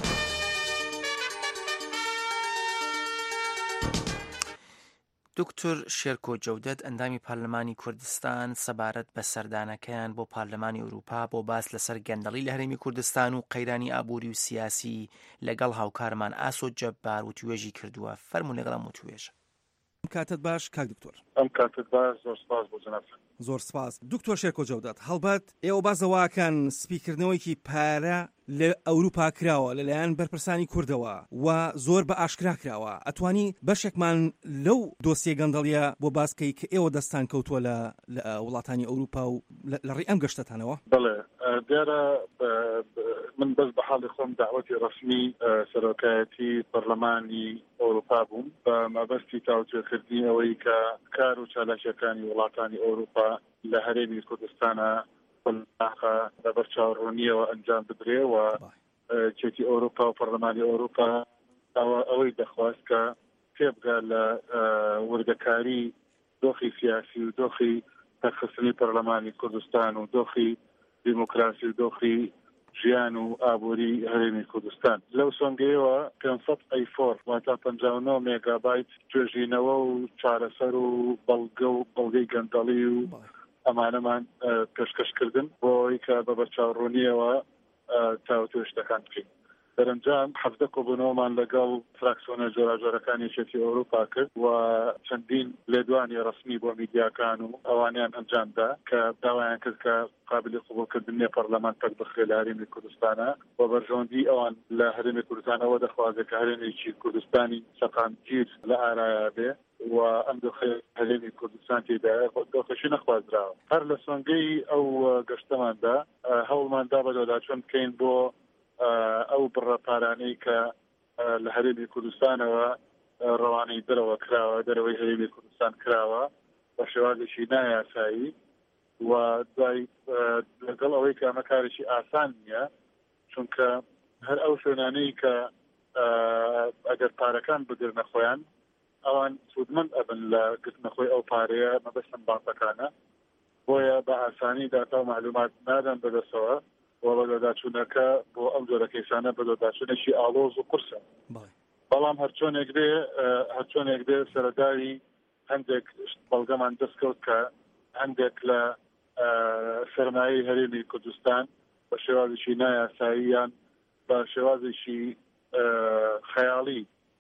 دکتۆر شێرکۆ جەودەت ئەندامی پارلەمانی کوردستان سەبارەت بە سەردانەکەیان بۆ پارلەمانی ئەوروپا بۆ باس لەسەر گەندەڵی لە هەرێمی کوردستان و قەیرانی ئابووری و سیاسی لەگەڵ هاوکارمان ئاسۆ جەبار و توێژی کردووە فەرموو لەگەڵم و توێژ کاتت باش کاک دکتۆر ئەم کاتت باش زۆر سپاس بۆ جەنابتان زۆر سپاس دکتۆر شێرکۆ جەودەت هەڵبەت ئێوە بازەواکەن سپیکردنەوەیکی پارە لە ئەوروپا کراوە لەلایەن بەرپرسانی کوردەوە و زۆر بە ئاشکرا کراوە ئەتوانی بەشێکمان لەو دۆسیە گەندەڵیە بۆ باسکەی کە ئێوە دەستان کەوتووە لە وڵاتانی ئەوروپا و لە ڕێی ئەم گەشتەتانەوە بڵێ دیارە من بەس بە حاڵی خۆم داوەتی ڕسمی سەرۆکایەتی پەرلەمانی ئەوروپا بووم بە مەبەستی تاوتوێکردنی ئەوەی کە کار و چالاکیەکانی وڵاتانی ئەوروپا لە هەرێمی کوردستانە لەبەر چاوەڕوونیەوە ئەنجام بدرێ و چێتی ئەوروپا و پەرلەمانی ئەوروپا ئەوەی دەخواست کە تێبگا لە وردەکاری دۆخی سیاسی و دۆخی تەرخستنی پەرلەمانی کوردستان و دۆخی دیموکراسی و دۆخی ژیان و ئابووری هەرێمی کوردستان لەو سۆنگەیەوە پێنجسەد ئەیفۆر واتە پەنجاو و نۆ مێگابایت توێژینەوە و چارەسەر و بەڵگە و بەڵگەی گەندەڵی و ئەمانەمان پێشکەشکردن بۆی کە بە بەرچاوڕوونیەوە تاوتوێشتەکان بکەین دەرەنجام حەفدە کۆبوونەوەمان لەگەڵ فراکسیۆنە جۆراجۆرەکانی یەکێتی ئەوروپا کرد و چەندین لێدوانی ڕسمی بۆ میدیاکان و ئەوانیان ئەنجامدا کە داوایان کرد کە قابلی قبولکردنی پەرلەمان پەک بخرێ لە هەرێمی کوردستانە و بەرژەوەندی ئەوان لە هەرێمی کوردستانەوە دەخوازێت کە هەرێمێکی کوردستانی سەقامگیر لە ئارایە بێ و ئەم دۆخە هەرێمی کوردستان تێدایە دۆخەشی نەخوازراوە. هەر لە سۆنگەی ئەو گەشتەماندا هەوڵماندا بە دۆداچۆن بکەین بۆ ئەو بڕە پارانەی کە لە هەرێمی کوردستانەوە ڕەوانەی دەرەوە کراوە دەرەوەی هەرێمی کوردستان کراوە بە شێوازێکی نایاسایی و دوای لەگەڵ ئەوەی کە ئەمە کارێکی ئاسان نییە چونکە هەر ئەو شوێنانەی کە ئەگەر پارەکان بگرنە خۆیان ئەوان سوودمەند ئەبن لە گرتنەخۆی ئەو پارەیە مەبەستن بانکەکانە بۆیە بە ئاسانی داتا و معلومات نادەن بەدەستەوە و بەدەداچوونەکە بۆ ئەم جۆرە کەیسانە بەدەداچوونێکی ئاڵۆز و قورسە. بەڵام هەرچۆنێک دێ هەرچۆنێک دێ سەرەداوی هەندێک بەڵگەمان دەستکەوت کە هەندێک لە سەرمایەی هەرێمی کوردستان بە شێوازێکی نایاساییان بە شێوازێکی خەیاڵی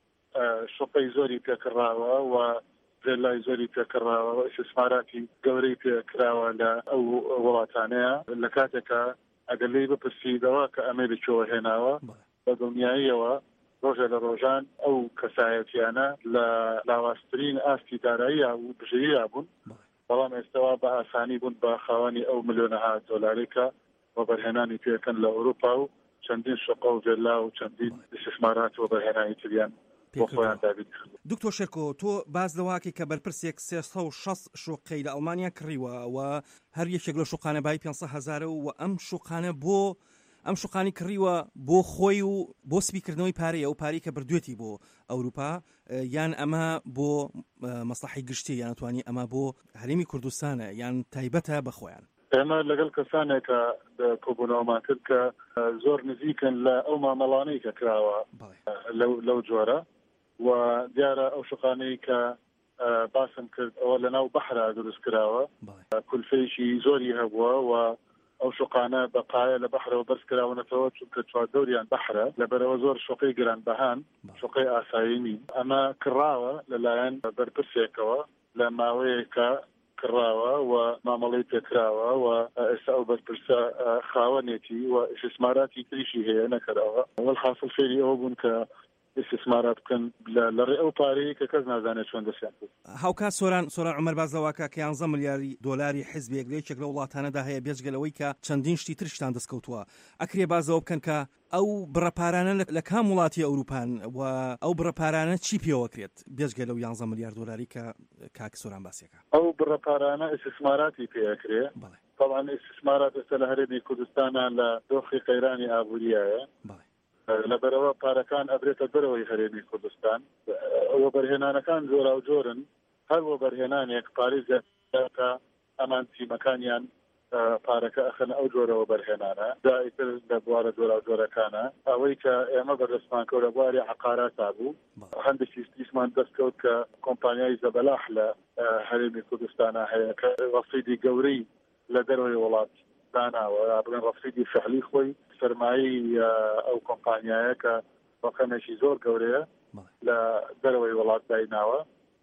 شوقەی زۆری پێکڕاوە و زێلای زۆری پێکڕاوە و ئیسtismاراتی گەورەی پێکراوە لە ئەو وڵاتانەیە لە کاتێکە ئەگەر لێی بپرسیدەوە کە ئەمە لەکوێوە هێناوە بە دڵنیاییەوە ڕۆژە لە ڕۆژان ئەو کەسایەتیانە لە لاواسترین ئاستی دارایی و بژێریە بوون بەڵام ئێستاوا بە ئاسانی بوون بە خاوەنی ئەو ملیۆنەها دۆلارێکە بە بەرهێنانی پێکەن لە ئەوروپا و چەندین شقە و جێلا و چەندین ئیسtismارات و بەرهێنانی تریان بۆ خۆیان دابین. دکتۆر شێرکۆ تۆ باز لەواکی کە بەرپرسێک سێسە و شەست شوقەی لە ئەڵمانیا کڕیوە و هەر یەکێک لە شوقانە بای پێنجسە هەزارە و ئەم شوقانە بۆ ئەم شوقانی کڕیوە بۆ خۆی و بۆ سپیکردنەوەی پارەیە و پارەی کە بردوێتی بۆ ئەوروپا یان ئەمە بۆ مەسلحەی گشتی یان ناتوانانی ئەمە بۆ هەرێمی کوردستانە یان تایبەتە بەخۆیان. ئێمە لەگەڵ کەسانێکە کۆبوونەوەمان کرد کە زۆر نزیکن لە ئەو مامەڵانەی کە کراوە لەو جۆرە و دیارە ئەو شوقانەی کە باسم کرد ئەوە لەناو بەحرا دروست کراوە کولفەیەکی زۆری هەبووە و ئەو شوقانە بەقایە لە بەحرەوە بەرز کراونەتەوە چونکە چواردەوریان بەحرە لەبەرەوە زۆر شوقەی گرانبەهان شوقەی ئاسایی نین ئەمە کڕاوە لەلایەن بەرپرسێکەوە لە ماوەیەکە کڕاوە و مامەڵەی پێکراوە و ئێستا ئەو بەرپرسە خاوەنێتی و ئیسtismاراتی تریشی هەیە نەکراوە وەڵحاصل فێری ئەوە بوون کە ئیسtismارات بکەن لە ڕێ ئەو پارەیە کە کەس نازانێت چۆن دەستیان کرد. هاوکات سۆران سۆران عومەر بازەواکە کە یانزە ملیاری دۆلاری حیزبێک لە یەکێک لە وڵاتانەدا هەیە بێجگەلەوەی کە چەندین شتی ترشتان دەستکەوتووە ئەکرێ بازەوە بکەن کە ئەو بڕەپارانە لە کام وڵاتی ئەوروپان و ئەو بڕەپارانە چی پێوەکرێت بێجگە لەو یانزە ملیار دۆلاری کە کاک سۆران باسیەکە. ئەو بڕەپارانە ئیسtismاراتی پێەکرێ طبعا ئیسtismارات ئێستا لە هەرێمی کوردستانە لە دۆخی قەیرانی ئابووریایە لەبەرەوە پارەکان ئەبرێتە دەرەوەی هەرێمی کوردستان ئەوە بەرهێنانەکان جۆرا و جۆرن هەر بۆ بەرهێنانێک پارێز کە ئەمان تیمەکانیان پارەکە ئەخەنە ئەو جۆرەوە بەرهێنانە دائیتر لە بوارە جۆرا و جۆرەکانە ئەوەی کە ئێمە بەدەستمان کەوتە بواری عقاراتا بوو هەندێکی ستیسمان دەستکەوت کە کۆمپانیای زەبەلاح لە هەرێمی کوردستانە هەیە کە ڕەسیدی گەورەی لە دەرەوەی وڵات داناوە بڵێن ڕەسیدی فعلی خۆی سەرمایی ئەو کۆمپانیایە کە ڕقەمێکی زۆر گەورەیە لە دەرەوەی وڵات دایناوە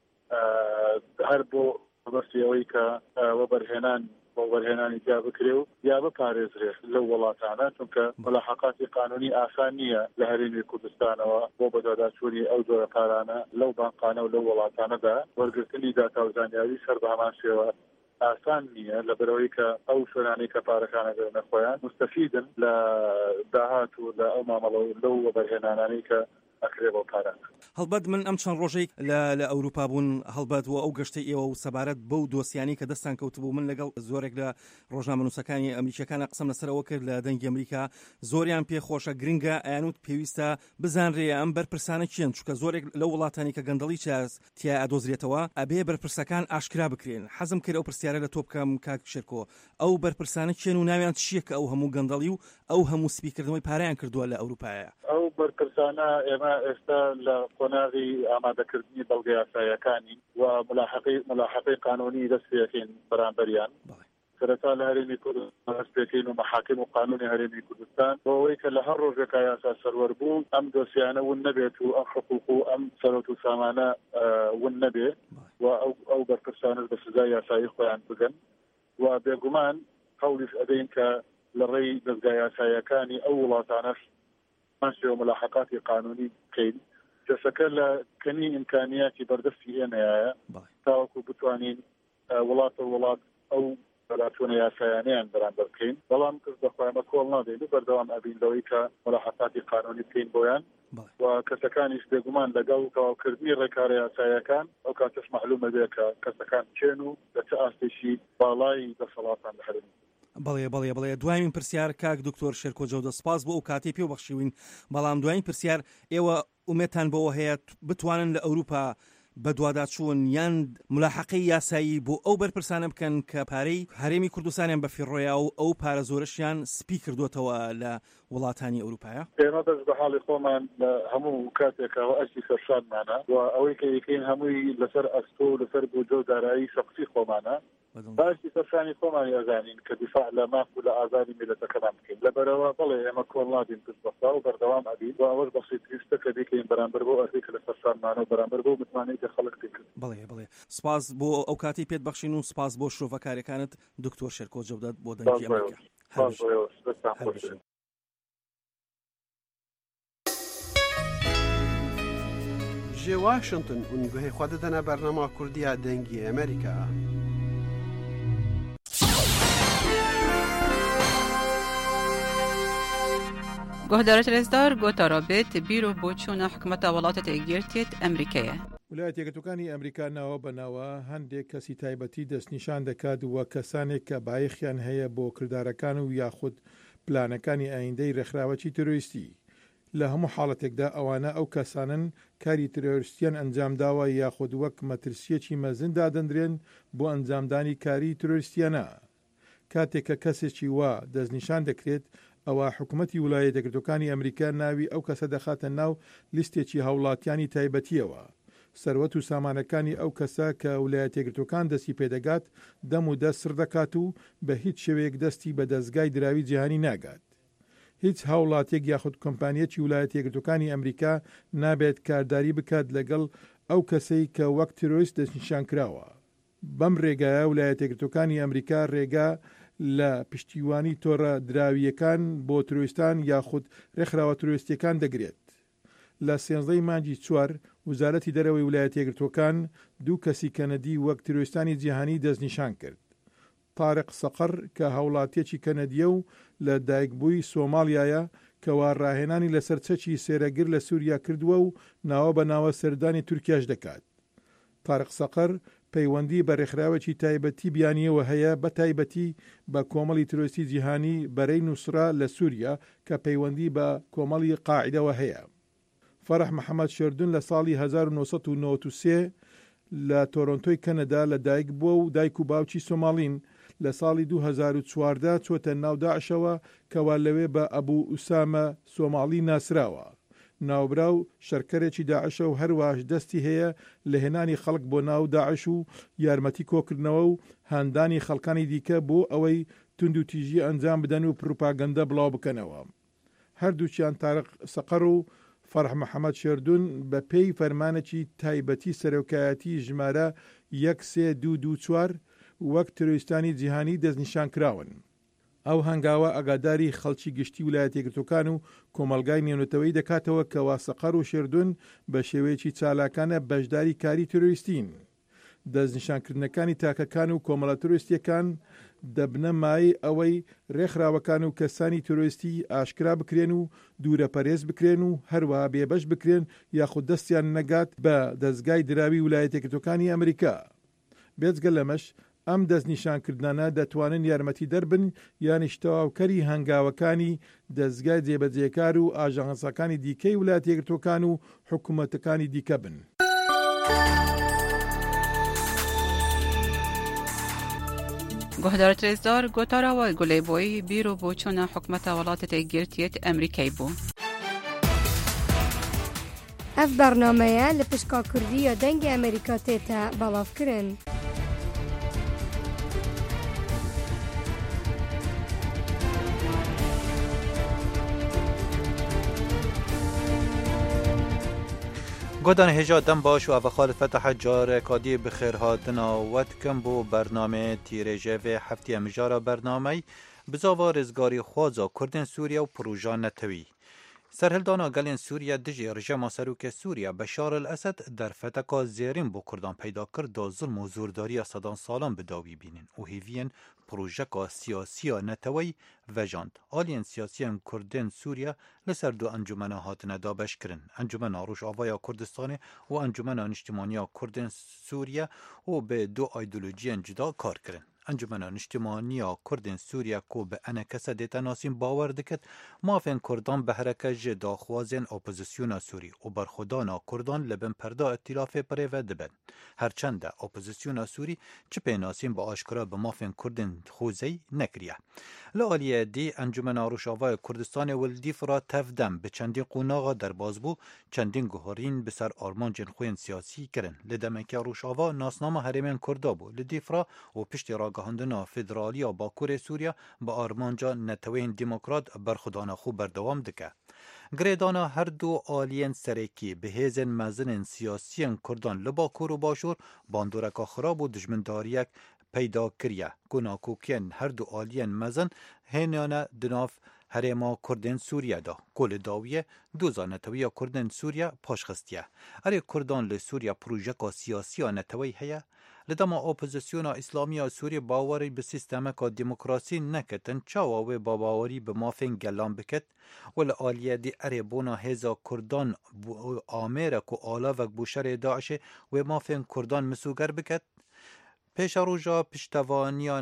هەر بۆ بەستی ئەوەی کە وە بەرهێنان بۆ بەرهێنانی جا بکرێ و یا بپارێزرێت لەو وڵاتانە چونکە مەلاحەقاتی قانونی ئاسان نییە لە هەرێمی کوردستانەوە بۆ بەداداچوونی ئەو جۆرە پارانە لەو بانقانە و لەو وڵاتانەدا وەرگرتنی داتا و زانیاری سەر بە هەمان شێوە ئاسان نییە لە بەرەوەی کە ئەو شوێنانی کە پارەکانە دەرنە خۆیان مستەفیدن لە داهات و لە ئەو مامەڵە لەو بەرهێنانانی کە ئەکرێ بۆ پاران. هەڵبەت من ئەم چەند ڕۆژەی لە ئەوروپا بوون هەڵبەت و ئەو گەشتەی ئێوە و سەبارەت بەو دۆسیانی کە دەستان کەوتبوو من لەگەڵ زۆرێک لە ڕۆژنامەنووسەکانی ئەمریکیەکانە قسەم لەسەرەوە کرد لە دەنگی ئەمریکا زۆریان پێخۆشە گرنگە ئەیانوت پێویستە بزانرێ ئەم بەرپرسانە چیان چونکە زۆرێک لەو وڵاتانی کە گەندەڵی چاز تیا ئەدۆزرێتەوە ئەبێ بەرپرسەکان ئاشکرا بکرێن حەزم کرد ئەو پرسیارە لە تۆ بکەم کاک شێرکۆ ئەو بەرپرسانە چیان و ناویان چییە کە ئەو هەموو گەندەڵی و ئەو هەموو سپیکردنەوەی پارەیان کردووە لە ئەوروپایە ئەو بەرپرسانە ئێمە ئێستا لە قۆناغی ئامادەکردنی بەڵگەی یاساییەکانی و ملاحقەی ملاحقەی قانونی دەستپێکەین بەرامبەریان سەرەتا لە هەرێمی کوردستان دەستپێکەین و مەحاکم و قانونی هەرێمی کوردستان بۆ ئەوەی کە لە هەر ڕۆژێکە یاسا سەروەر بوو ئەم دۆسیانە ون نەبێت و ئەم حقوق و ئەم سەرۆت و سامانە ون نەبێت و ئەو بەرپرسانە بە سزای یاسایی خۆیان بگەن و بێگومان هەوڵیش ئەدەین کە لە ڕێی دەستگای یاساییەکانی ئەو وڵاتانەش ماشێ و ملاحقاتی قانونی بکەین دەسەکە لە کەنی ئیمکانیاتی بەردەستی ئێمەیە تاوەکو بتوانین وڵاتە وڵات ئەو بەلاتوونە یاسایانیان بەرامبەر بکەین بەڵام کەس بەخوایمە کۆڵ نادەین و بەردەوام ئەبین لەوەی کە ملاحەقاتی قانونی بکەین بۆیان و کەسەکانیش بێگومان لەگەڵ تەواوکردنی ڕێکارە یاساییەکان ئەو کاتەش معلومە بێ کە کەسەکان چێن و لە چه ئاستێکی باڵایی دەسەڵاتان بەهرن. بەڵێ بەڵێ بڵێ دوایمین پرسیار کاک دکتۆر شێرکۆ جەودە سپاس بۆ ئەو کاتی پێ بەخشیوین بەڵام دوایین پرسیار ئێوە ئومێدتان بەوە هەیە بتوانن لە ئەوروپا بە دوواداچوون یان ملاحەقەی یاسایی بۆ ئەو بەرپرسانە بکەن کە پارەی هەرێمی کوردستانیان بە فیڕۆیا و ئەو پارە زۆرەشیان سپی کردوتەوە لە وڵاتانی ئەوروپایە؟ ئێمە دەست بە حاڵی خۆمان لە هەموو کاتێکەوە ئەستی سەرشانمانە و ئەوەی کە یەکەین هەمووی لەسەر ئەستۆ و لەسەر بۆجە و دارایی شەخسی خۆمانە باشی سەرشانی خۆمانی ئەزانین کە دیفاع لە ماف و لە ئازاری میلەتەکەمان بکەین لەبەرەوە بەڵێ ئێمە کۆڵ نادین پشت بەستا و بەردەوام ئەبین و ئەوەش بەخشی پێویستە کە بیکەین بەرامبەر بۆ ئەرزی کە لە سەرشانمانە و بەرامبەر بۆ متمانەی کە خەڵک پێکرد. بڵێ بڵێ سپاس بۆ ئەو کاتی پێت بەخشین و سپاس بۆ شرۆڤەکارەکانت دکتۆر شێرکۆ جەودەت بۆ دەنگی ئەمریکا. جێ واشنگتن اونگوهی خود دەنا بەرنامە کوردیا دەنگی ئەمریکا. گهدارت رزدار گوتا رابط بیرو بۆچوونە حکومەتە وڵاتە تێگیرتێت ئەمریکایە. ویلایەتە یەکگرتووەکانی ئەمریکا ناوە بەناوە هەندێک کەسی تایبەتی دەستنیشان دەکات وە کەسانێک کە بایەخیان هەیە بۆ کردارەکان و یاخود پلانەکانی ئایندەی ڕێکخراوەی تۆریستی. لە هەموو حاڵەتێکدا ئەوانە ئەو کەسانن کاری تۆریستیان ئەنجامداوە یاخود وەک مەترسیەکی مەزن دادەندرێن بۆ ئەنجامدانی کاری تۆریستیانە. کاتێک کە کەسێکی وا دەستنیشان دەکرێت ئەوە حکوومەتی ویلایەتە یەکگرتووەکانی ئەمریکا ناوی ئەو کەسە دەخاتە ناو لیستێکی هاوڵاتیانی تایبەتیەوە. سەروەت و سامانەکانی ئەو کەسە کە ویلایەتە یەکگرتووەکان دەستی پێدەگات دەم و دەست سڕ دەکات و بە هیچ شێوەیەک دەستی بە دەستگای دراوی جیهانی ناگات. هیچ هاوڵاتێک یاخود کۆمپانیەکی ویلایەتە یەکگرتووەکانی ئەمریکا نابێت کارداری بکات لەگەڵ ئەو کەسەی کە وەک تیرۆریست دەستنیشان کراوە. بەم ڕێگایە ویلایەتە یەکگرتووەکانی ئەمریکا ڕێگا لە پشتیوانی تۆڕە دراویەکان بۆ تروریستان یاخود ڕێکخراوە تروریستیەکان دەگرێت. لە سێنزەی مانگی چوار وزارەتی دەرەوەی ویلایەتە یەکگرتووەکان دوو کەسی کەنەدی وەک تروریستانی جیهانی دەستنیشان کرد. تارق سەقەر کە هاوڵاتیەکی کەنەدیە و لە دایکبووی سۆمالیایە کەوا ڕاهێنانی لەسەر چەکی سێرەگر لە سووریا کردووە و ناوە بە ناوە سەردانی تورکیاش دەکات. تارق سەقەر پەیوەندی بە ڕێکخراوێکی تایبەتی بیانیەوە هەیە بە تایبەتی بە کۆمەڵی تروریستی جیهانی بەرەی نووسرا لە سووریا کە پەیوەندی بە کۆمەڵی قاعیدەوە هەیە. فەرح محەممەد شێردون لە ساڵی هەزار و نۆسەد و نۆڤەت و سێ لە تۆرۆنتۆی کەنەدا لە دایک بووە و دایک و باوکی سۆماڵین لە ساڵی دوو هەزار و چواردە چۆتە ناو داعشەوە کەوا لەوێ بە ئەبوو ئوسامە سۆماڵی ناسراوە. ناوبراو شەرکەرێکی داعشە و هەروەش دەستی هەیە لە هێنانی خەڵک بۆ ناو داعش و یارمەتی کۆکردنەوە و هاندانی خەڵکانی دیکە بۆ ئەوەی تونند و تیژی ئەنجام بدەن و پروپاگەندە بڵاو بکەنەوە. هەردووچیان تارق سەقەر و فەرح محەممەد شێردون بە پێی فەرمانێکی تایبەتی سەرۆکایەتی ژمارە یەک سێ دوو دوو چوار وەک تروریستانی جیهانی دەستنیشان کراون. ئەو هەنگاوە ئەگاداری خەڵکی گشتی ویلایەتە یەکگرتووەکان و کۆمەلگای نێونەتەوەی دەکاتەوە کەوا سەقەر و شێردون بە شێوەیەکی چالاکانە بەشداری کاری تروریستین. دەستنیشانکردنەکانی تاکەکان و کۆمەڵە تروریستیەکان دەبنە مای ئەوەی ڕێکخراوەکان و کەسانی تروریستی ئاشکرا بکرێن و دوورە پەرێز بکرێن و هەروە بێبەش بکرێن یاخود دەستیان نەگات بە دەستگای دراوی ویلایەتە یەکگرتووەکانی ئەمریکا. بێجگە لەمەش ئەم دەستنیشانکردانە دەتوانن یارمەتی دەربن یانیش تەواوکەری هەنگاوەکانی دەستگای جێبەجێکار و ئاژانسەکانی دیکەی ویلایەتە یەکگرتووەکان و حکوومەتەکانی دیکە بن. گهدارت رزدار گوتاراوای گولی بوی بیرو بۆچوونە حکومەتە وڵاتە تێگیرتێت ئەمریکای بوو. ئەف بەرنامەیە لە پشکا کوردی یا دەنگی ئەمریکا تێتە بەڵاوکردن. گودان هجا دم باش و افخال فتح جار کادی بخیر هاتنا ود کم بو برنامه تیرجه و هفتی امجارا برنامه بزاوا رزگاری خوازا کردن سوریا و پروژان نتوی. سرهلدانا گلین سووریا دژی رژیما سەرۆکە سووریا بەشار الاسد دەرفەتەکە زێرین بۆ کوردان پەیدا کرد دا زڵم و زۆرداریە سەدان ساڵان بەداوی بینن و هێڤیەن پروژەکە سیاسیە نەتەوەی vejand. Aliyên siyasiyên Kurdên Sûriya li ser du encumena hatine dabeşkirin. Encumena Rojavaya Kurdistanê û Encumena Niştimaniya Kurdên Sûriya û bi du ideolojiyên cuda kar kirin. Encumena Niştimaniya Kurdên Sûriya ku bi enekese dête nasîn bawer dikit, mafên Kurdan bi hereke ji daxwazên opozisyona Sûrî û berxwedana Kurdan li bin perda îtilafê pirêve dibin. Herçende opozisyona Sûrî çi pênasîn bi aşkira bi mafên Kurdên Xuzey nekiriye. Li aliyê dî Encumena Rojavaya Kurdistanê wil dîfra tevdem bi çendîn qunaxa derbas bû, çendîn guherîn bi ser armancên xwe yên siyasî kirin. Li demeke Rojava nasnama herêmên Kurda bû. Li dîfra û piştî ragihandina federaliya Bakurê Sûriya bi armanca neteweyên demokrat berxwedana xwe berdewam dike. Girêdana her du aliyên serêkî bi hêzên mezinên siyasiyên Kurdan li Bakur û Başûr bandoreka xirab û dijmindariyek peyda kiriye. Ku nakokiyên her du aliyên mezin hênane di nav herêma Kurdên Sûriye da. Ku li dawiyê doza netewiya Kurdên Sûriye paşxistiye. Erê Kurdan li Sûriya projeka siyasiya neteweyî heye, li dema opozisyona İslamiya Sûrî bawerî bi sîstemeka demokrasî neketin, çawa wê bawerî bi mafên gelan bikit û li aliyê dî erê bona hêza Kurdan amêre ku alavek bû şerê Daişê wê mafên Kurdan misûger bikit. Pêşa roja piştevaniya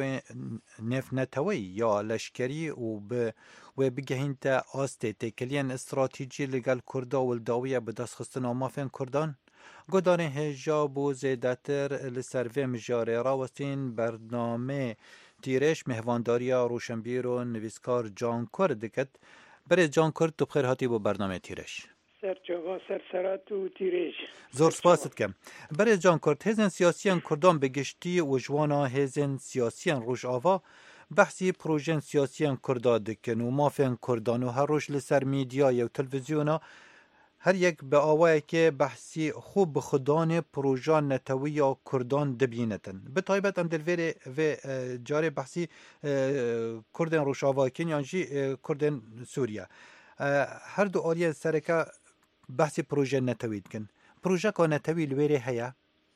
nêfneteweyî ya leşkerî û bi wê bigehînte astê têkiliyên stratîjî li gel Kurda wil dawiye bi destxistina mafên Kurdan. Godanê hêja bû zêdetir li ser vê mijarê rawestîn bername tîrêj mehvandariya roşenbîr û nivîskar Can Kurd dikit. Berê Can Kurd tu bixêr hatî bo bername tîrêj. Serçava serserat û tîrêj. Zor spas dikim. Berê Can Kurd, hêzên siyasiyên Kurdan bi giştî û ji wana hêzên siyasiyên Rojava behsî projeyên siyasiyên Kurda dikin û mafên Kurdan û her roj li ser mîdyayê û televizyona her yek bi awayekê behsî xwe bi xidanê proja netewiya Kurdan dibînetin. Bi taybet em dilvêrê vê carê behsî Kurdên Rojava kirin yan jî Kurdên Sûriye. Her du aliyên sereke behsî proje netewî dikin. Projeka netewî li wêrê heye?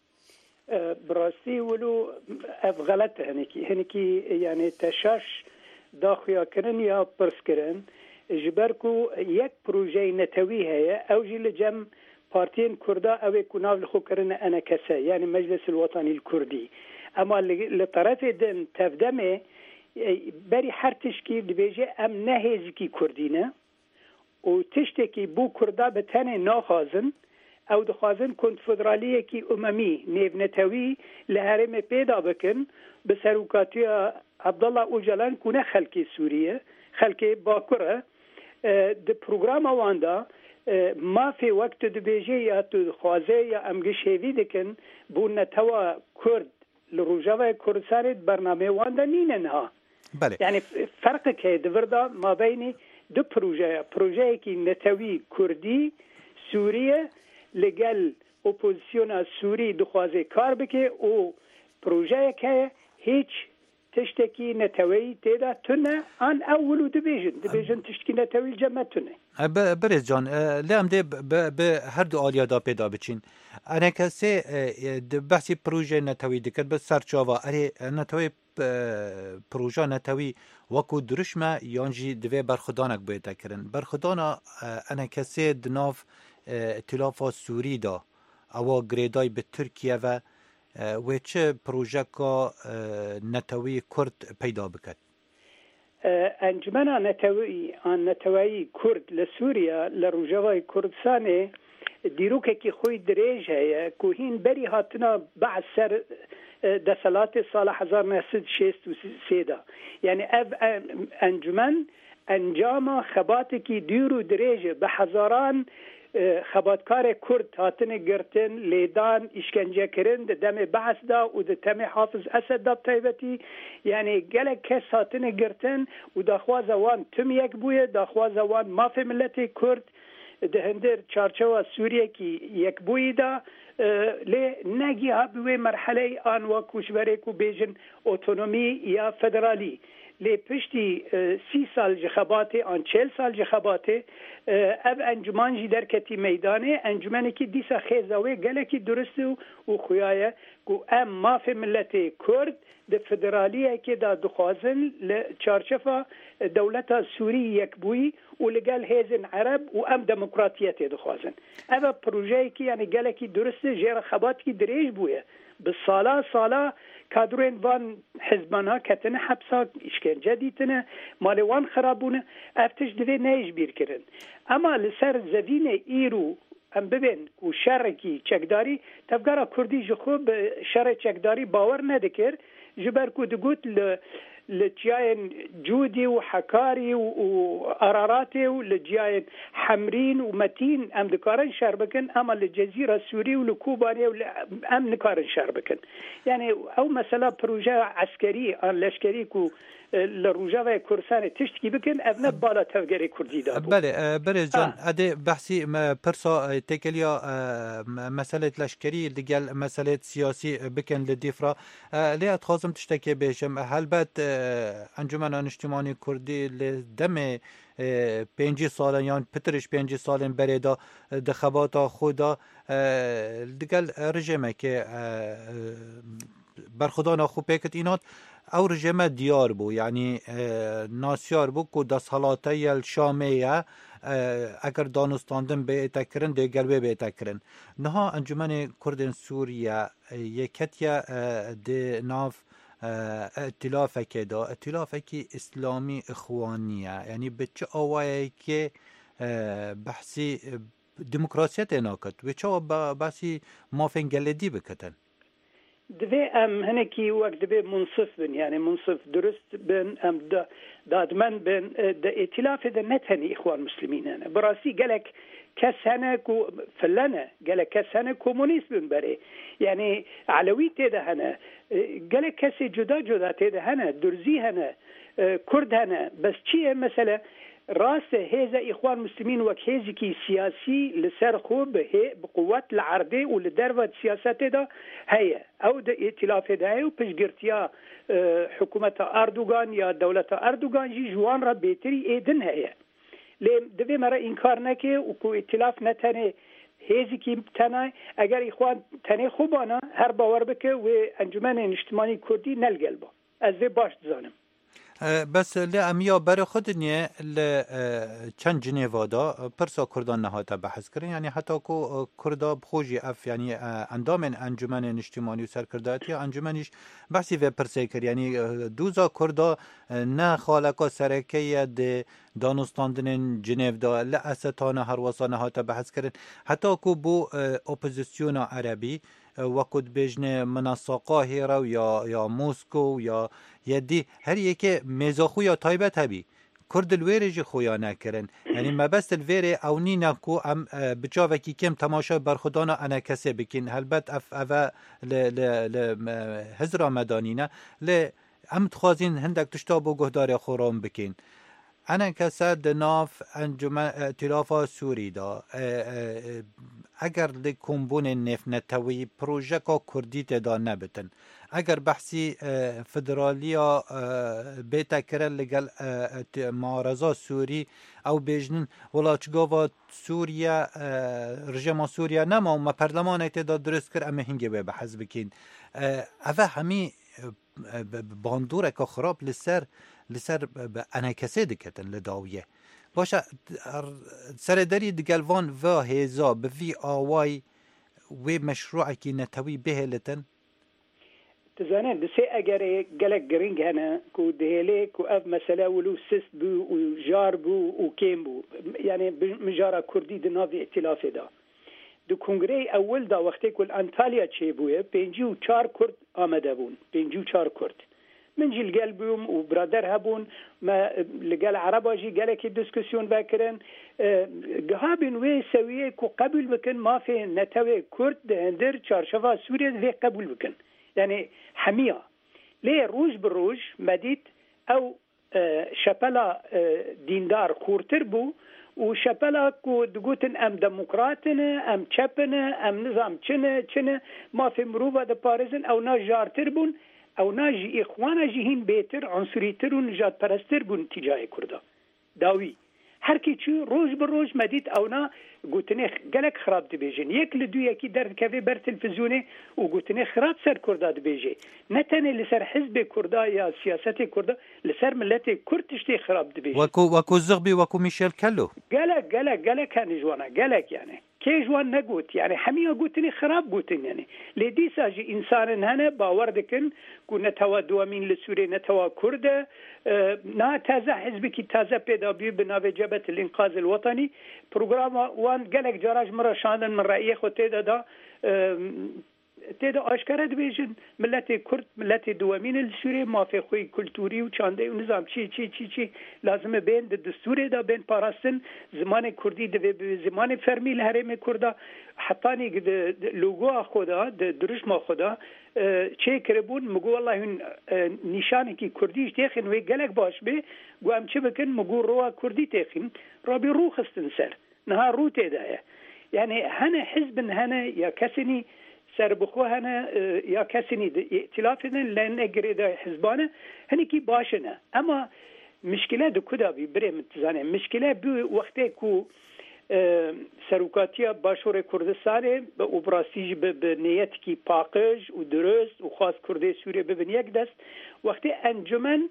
Bi rastî wilo ev xelet e hinekî. Hinekî yani teşaş daxuyakirin ya pirskirin ji ber ku yek projeyê netewî heye, ew jî li cem partiyên Kurda ew ê ku nav li xwe kirine enekese yani Meclisil Wetanîl Kurdî. Ama li tarafê din tevdemê berî her tişkî dibêje em ne hêzikî Kurdî ne û tiştekî bû Kurda bi tenê naxwazin, ew dixwazin konfederaliyekî umemî nêvnetewî li herêmê pêda bikin bi serokatiya Abdullah Öcalan ku ne xelkê Sûriye, xelkê Bakur e. Di programa wan da mafê wek tu dibêje ya tu dixwaze ya em gişêvî dikin bû netewa Kurd li Rojavayê Kurdistanê bernameyê wan da nîne niha. Yani ferqek heye di vir da mabeynî du projeya. Projeyekî netewî Kurdî Sûriye li gel opozisyona Sûrî dixwaze kar bike û projeyek heye hiç tiştekî neteweyî têda tune an ew wilû dibêjin. Dibêjin tiştekî netewî ceme tune. Berê Can, lê em dê bi her du aliya da pêda biçîn. Enekesê di behsî projeyê netewî dikir bi serçava erê netewê proja netewî wekû duruş me yan jî divê berxwedanek bête kirin. Berxwedana enekesê di nav îtilafa Sûrî da ewa girêdayî bi Tirkiye ve wê çi projeka netewî Kurd peyda biket? Encumena netewî an netewayî Kurd li Sûriya li Rojavayê Kurdistanê dîrokekî xwe dirêj heye ku hîn berî hatina behs ser deselatê sala hezar neh sed şêst û sê da. Yani ev encûmen encama xebatekî dîr û dirêj e bi hezaran xebatkarê Kurd hatine girtin, lêdan, îşkencekirin di demê behs da û di temê Hafız Esed da taybetî. Yani gelek kes hatine girtin û daxwaza wan tim yek bûye, daxwaza wan mafê milletê Kurd di hindir çarçewa Sûriyekî yekbûyî da lê negiha bi wê merheleyê an wekû ji berê ku bêjin otonomî ya federalî. لی پشتی سی سال جخباته آن چل سال جخباته اب انجمان جی در کتی میدانه انجمنی که دیسا خیزاوی گله که درسته و خویایه که ام ماف ملت کرد ده فدرالیه که دا دخوازن لچارچفا دولت سوری یک بوی و لگل هیزن عرب و ام دموکراتیت دخوازن اوه پروژه که یعنی گله که درسته جیر خبات که دریج بویه بسالا سالا کادرین وان حزبانا کتنه حبسا اشکنجه دیتنه مال وان خرابونه افتش دوی نیج بیر کرن اما لسر زوین ایرو ام ببین و شرکی چکداری تفگارا کردی جخوب شر چکداری باور ندکر جبر کو دگوت ل لجاين جودي وحكاري وقراراتي ولجاين حمرين ومتين ام دكارن شربكن اما للجزيره السوريه ولكوبانيا ام نكارن شربكن يعني او مثلا بروجه عسكري ان لشكري كو لروجاوی کورسان تشتکی بکن ابنه بالا تفگری کردی داد بله برز جان اده بحثی پرسا تکلیا مسئله لشکری لگل مسئله سیاسی بکن لدیفرا لیت خواستم تشتکی بشم هل بد انجمن اجتماعی کردی لدم پنجی سالن یا پترش پنجی سالن بریدا دخباتا خودا لگل رژیمه که برخودان خوب پیکت اینات او رژیم دیار بو یعنی ناسیار بو که دست حالاته الشامیه اگر دانستاندن به اتکرن دیگر به اتکرن نها انجمن کردن سوریه یکتیا ده ناف ائتلافه که دا ائتلافه که اسلامی اخوانیه یعنی به چه آوائه که بحثی دموکراسیت ناکد و چه بحثی مافن گلدی بکتن دوی ام هنکی وقت دوی منصف بن یعنی منصف درست بن ام دادمن بن دا ائتلاف دا نتنی اخوان مسلمین هنه براسی گلک کس هنه کو فلنه گلک کس هنه کمونیست بن بره یعنی علوی تیده هنه گلک کسی جدا جدا تیده هنه درزی هنه کرد هنه بس چیه مثلا راست هذا اخوان مسلمين وك هذيكي سياسي لسر خوب بقوات العرضه ولدربه سياسته ده هي او ده ائتلاف ده و بشگرتيا حكومه اردوغان يا دوله اردوغان جي جوان را بهتري ايدن هي لم دوی مرا انکار نکه و کو ائتلاف نتنه هذيكي تنه اگر اخوان تنه خوبانه هر باور بکه و انجمن اجتماعی کردی نلگلبا از باش زانم بس لامیا برای خود نیه ل چند جنیوا دا پرسا کردان نهاتا بحث کردن یعنی حتی کو کردا بخوجی اف یعنی اندام انجمن اجتماعی و سرکرداتی انجمنش بحثی و پرسه کرد یعنی دوزا کردا نه خالقا سرکیه د دانستاندن جنیو دا لأستان هر واسا نهاتا بحث کردن حتی کو بو اپوزیسیون عربی وقت بجنه مناسقا هیرو یا یا موسکو یا یدی هر یکی مزاخو یا تایبت هبی کرد الویرج خویا نکرن یعنی مبست الویر او نینا کو ام بچاوه کی کم تماشا برخودانا انا کسه بکن هلبت اف اوه ل هزرا مدانینا ل ام تخوازین هندک تشتابو گهدار خورام بکن انا کسه دناف انجمن ائتلاف سوری دا اگر لکمبون نف نتوی پروژه کا کردی تدا نبتن اگر بحثی فدرالیا بیتا کرن لگل معارضه سوری او بیجنن ولا چگاوا سوریا رژیم سوریا نما ما پرلمان تدا درست کر اما هنگی به بحث بکین اوه همی باندوره که خراب لسر لسر انا کسی دکتن لداویه باشه سرداری دگلوان و هزا به وی آوای و مشروعی که نتوی به لتن تزانين دسي اگر گلک گرینگ هنه کو دهله کو اف مسئله ولو سس بو و جار بو و کیم بو یعنی مجارا کردی دناوی ائتلاف دا دو کنگره اول دا وقتی کل انتالیا چه بوه پنجی و چار کرد آمده بون پنجی و چار کرد من جی لگل بوم و برادر هبون ما لگل عربا جی گلکی دسکسیون بکرن گهابین وی سویه کو قبول بکن ما فی نتوی کرد دهندر چارشفا سوریه وی قبول بکن يعني حمية ليه روج بالروج مديت أو شبلا ديندار خورتر بو وشبلا كو دقوتن أم ديمقراطنا أم تشابنا أم نظام تشنا تشنا ما في مروفة دا باريزن أو ناجار تربون او ناجی اخوانا جی هین بهتر عنصریتر و نجات پرستر بون تجاه کرده داوی هر کی چی روز به روز مدید اونا گوتنه گلک خراب دبیجن یک لدو یکی در کفی بر تلفزیونه و گوتنه خراب سر کرده دبیجه نه تنه لسر حزب کرده یا سیاست کرده لسر ملت کردشتی خراب دبیجه وکو وکو زغبی وکو میشل کلو گلک گلک گلک هنی جوانا گلک یعنی که جوان نگوت یعنی همه گوتنی خراب گوتن یعنی لیدی ساجی انسان هنه باور دکن کو نتوا دوامین لسوری نتوا کرده نه تازه حزبی که تازه پیدا بی بناو جبهه الانقاذ الوطنی پروگرام وان گلک جراج مرا شاندن من رأی خود تیدا دا تیدا آشکاره دبیجن ملت کرد ملت دوامین لسوری مافی خوی کلتوری و چانده و نظام چی چی چی چی لازمه بین دستور دا بین پاراستن زمان کردی دوی زمان فرمی الهرم کرده حتی نیگ لوگو خدا درش ما خدا چه کربون مگو والله این نشانی که کردیش تیخین وی گلک باش بی گو هم چه بکن مگو روها کردی تیخین را بی رو خستن سر نها رو تیدایه یعنی هنه حزبن هنه یا کسینی سر بخو هنه یا کسینی ائتلاف هنه لن اگریده حزبانه هنه کی باشنه اما مشکله دو کدا بی بره متزانه مشکله بی وقتی که سروکاتیا باشور کردستان به اوبراسیج به نیت کی پاکج و درست و خاص کرده سوریه ببین یک دست وقتی انجمن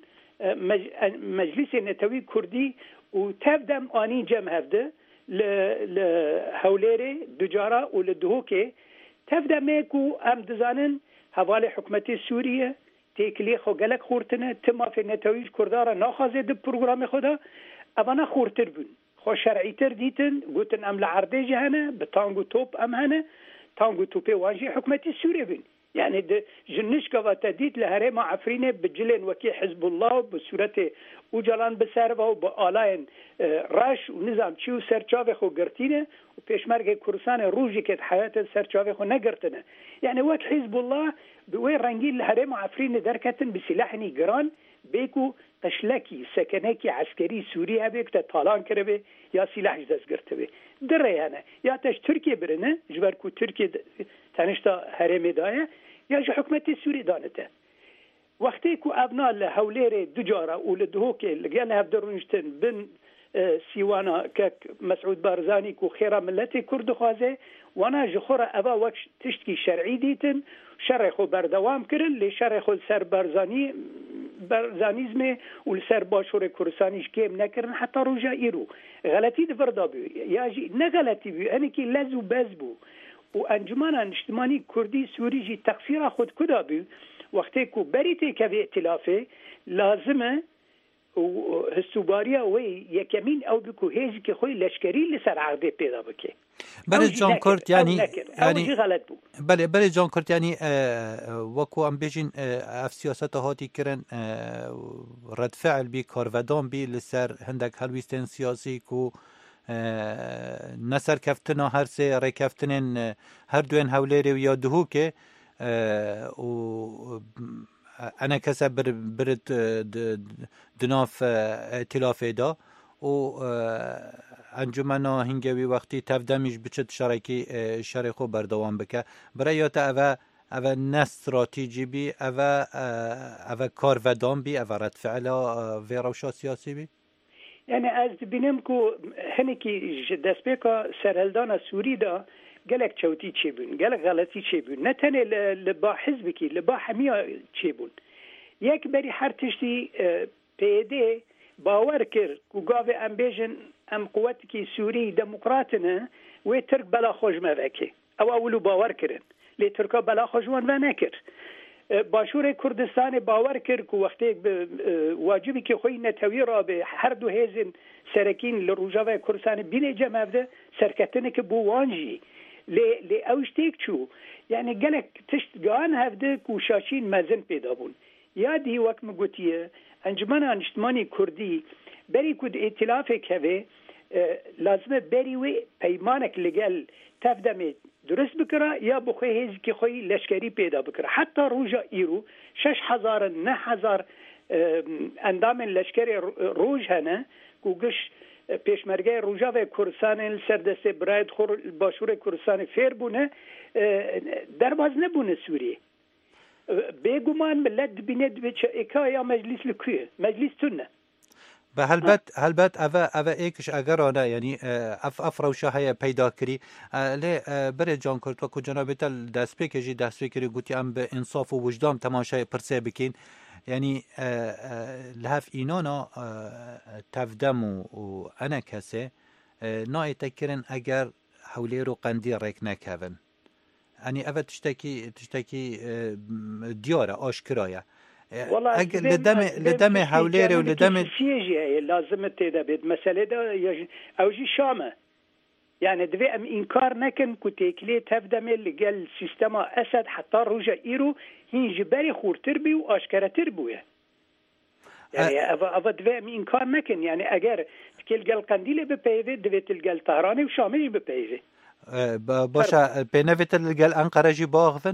مجلس نتوی کردی و تبدم آنی جمع هفته ل هوليري دجارة ولدهوكي تبدأ ميكو أم دزانن حوالي حكومتي سورية تيكلي خو قلق خورتنا تما في نتويج كردارة ناخذ ده برنامج خدا أبانا خورتر بون خو شرعي تر ديتن قلتن أم لعردي هنا بتانجو توب أم هنا تانجو توبي واجي حكومتي سورية بون يعني ده جنش كواتا ديت لهرم عفرينه بجلين وكي حزب الله بصورته وجلان بسربه وبآلاين راش ونظام چيو سرچاوه خو گرتينه وپيشمرگ كرسان روجي كت حياة سرچاوه خو نگرتنه يعني وقت حزب الله بوي رنگين لهرم عفرينه دركتن بسلاحني گران بيكو قشلكي سكنكي عسكري سوريا بيك تطالان كربه يا سلاح جدز گرتبه دره هنه يا تش تركيا برنه جبركو تركيا تنشتا هرمي دايه یا جو حکومت سوری دانته وقتی که ابنا لحولیر دجاره و لدهوک لگن هفدرونشتن بن سیوانا که مسعود بارزانی که خیره ملت کرد خوازه وانا جخورا اوا وقت تشتکی شرعی دیتن شرع خو بردوام کرن لی شرع خو سر بارزانی بارزانیزم و سر باشور کرسانیش کم نکرن حتی روجا ایرو غلطی دفردا بی یا جی نه غلطی بی اینی که لز و بز بو و انجمن اجتماعی کردی سوری جی تقصیر خود کدا بی وقتی که بریته که ائتلافه لازمه و هستوباریا و یکمین او بکو هیچ که خوی لشکری لسر عقده پیدا بکه بله جان کرد یعنی یعنی غلط بود بله بله جان کرد یعنی وکو ام بیجین اف سیاست هاتی کرن رد فعل بی کارودان بی لسر هندک هلویستن سیاسی کو نسر کفتنا هر سه رکفتنن هر دوین هولری و یا دهو که و انا کسا بر برد دناف ائتلاف دا و انجمنا هنگوی وقتی تفدمیش بچت شرکی شرخو بردوام بکه برای یا تا اوه اوه نه استراتیجی بی اوه اوه کار ودام بی اوه رد فعلا وی روشا سیاسی بی یعنی از بینم که هنکی دست بیکا سرهلدان سوری دا گلک چوتی چی بون گلک غلطی چی بون نه تنه لبا حزبی که لبا همیا چی بون یک بری هر تشتی پیده باور کرد که گاوه ام بیجن ام قوتی که سوری دموکراتنه و ترک بلا خوش موکه او اولو باور کرن لی ترکا بلا خوشوان و نکر باشور کردستان باور کرد که وقتی واجبی که خوی نتوی را به هر دو هیزن سرکین لروجاوه کردستان بینه جمع ده سرکتنه که بو وانجی لی, لی اوشتیک چو یعنی گلک تشت گان هفده که شاشین مزن پیدا بون یادی وقت مگوتیه انجمن اجتماعی کردی بری کد ائتلاف که لازمه بری و پیمانک لگل تفدمه درست بکره یا بخوی هیزی که خوی لشکری پیدا بکره حتی روژا ایرو شش هزار نه هزار اندام لشکری روژ هنه که گش پیشمرگه روژا و کرسان سردست براید خور باشور کرسان فیر بونه در باز نبونه سوریه بێگومان ملت دبینێت دبێت ئێکا یا مەجلیس لەکوێ مەجلیس تونە بە هەلبەت هەلبەت ئەvە ئەvە ئێکش ئەگەڕانە ینی ئەف ئەف ڕەوشە هەیە پەیداکری لێ بەرێ جان کورد وەکو جەنابێتە دەستپێکێژی دەستپێکری گوتی ئەم بە ئینساف و وجدان تەماشای پرسێ بکەین ینی لە هەف ئینۆنا تەفدەم و ئەنە کەسێ نایەتەکردن ئەگەر هەولێر و قەندی ڕێک نەکەون ئەنی ئەvە تشتێکی تشتێکی دیارە ئاشکرایە لە دەمێ هەولێرە و لە دەمێ سێژی لازمە تێدا بێت مەسەلێدا ئەوژی شامە یعنی دوێ ئەم ئینکار نەکەن کو تێکلێ تەفدەمێ لەگەل سیستەما ئەسەد حتا ڕۆژە ئیرو هین ji berê xurtir bî û aşkeretir bûye yani ev divê em înkar nekin yani eger tikêl gel Qendîlê bipeyvê divê til gel Tehranê û Şamê jî bipeyvê başa pênevê til gel Enqere jî biaxivin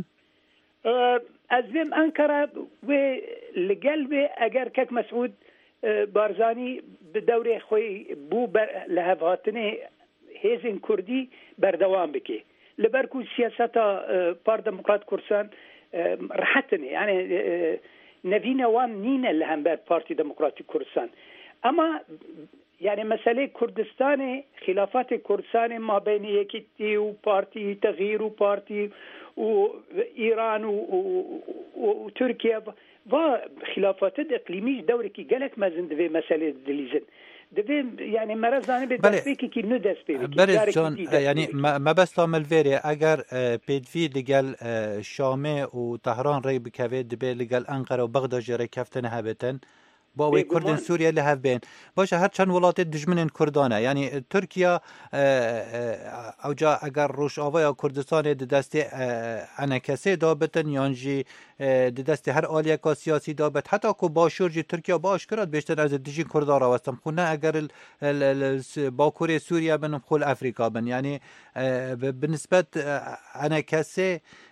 ez vêm Enkara wê li gel vê eger kek Mesûd Barzanî bi dewrê xwe bû li hevhatinê hêzên Kurdî berdewam bike li ber ku siyaseta Par Demokrat Kursan rahatine yani nevîne wan nîne li hember Partî Demokratîk Kurdistan ama yani mesele Kurdistanê xilafatê Kurdistanê mabeyne Yekîtî û Partî Teğîr û Partî û İran û Türkiye va xilafatê iqlîmî dewrekî gelek mezin divê meselê dilîzin divê yani merezanê bê destpêkekî nû dest pê bike berê can yani mebesta milverê eger pêdivî li gel Şamê û Tehran rê bikeve dibe li gel Enqere û Bexda jî rêkeftin hebetin با وی کردن سوریه له بین باشه هر چند ولایت دشمنین کردانه یعنی ترکیه اوجا اگر روش آوای کردستان د دست انکسه دابتن یانجی د دست هر آلیه کا سیاسی دابت حتی کو باشور جی ترکیه باش کرد بیشتر از دیجی کردار راستم خونه اگر باکور سوریه بن خل افریقا بن یعنی بالنسبه انکسه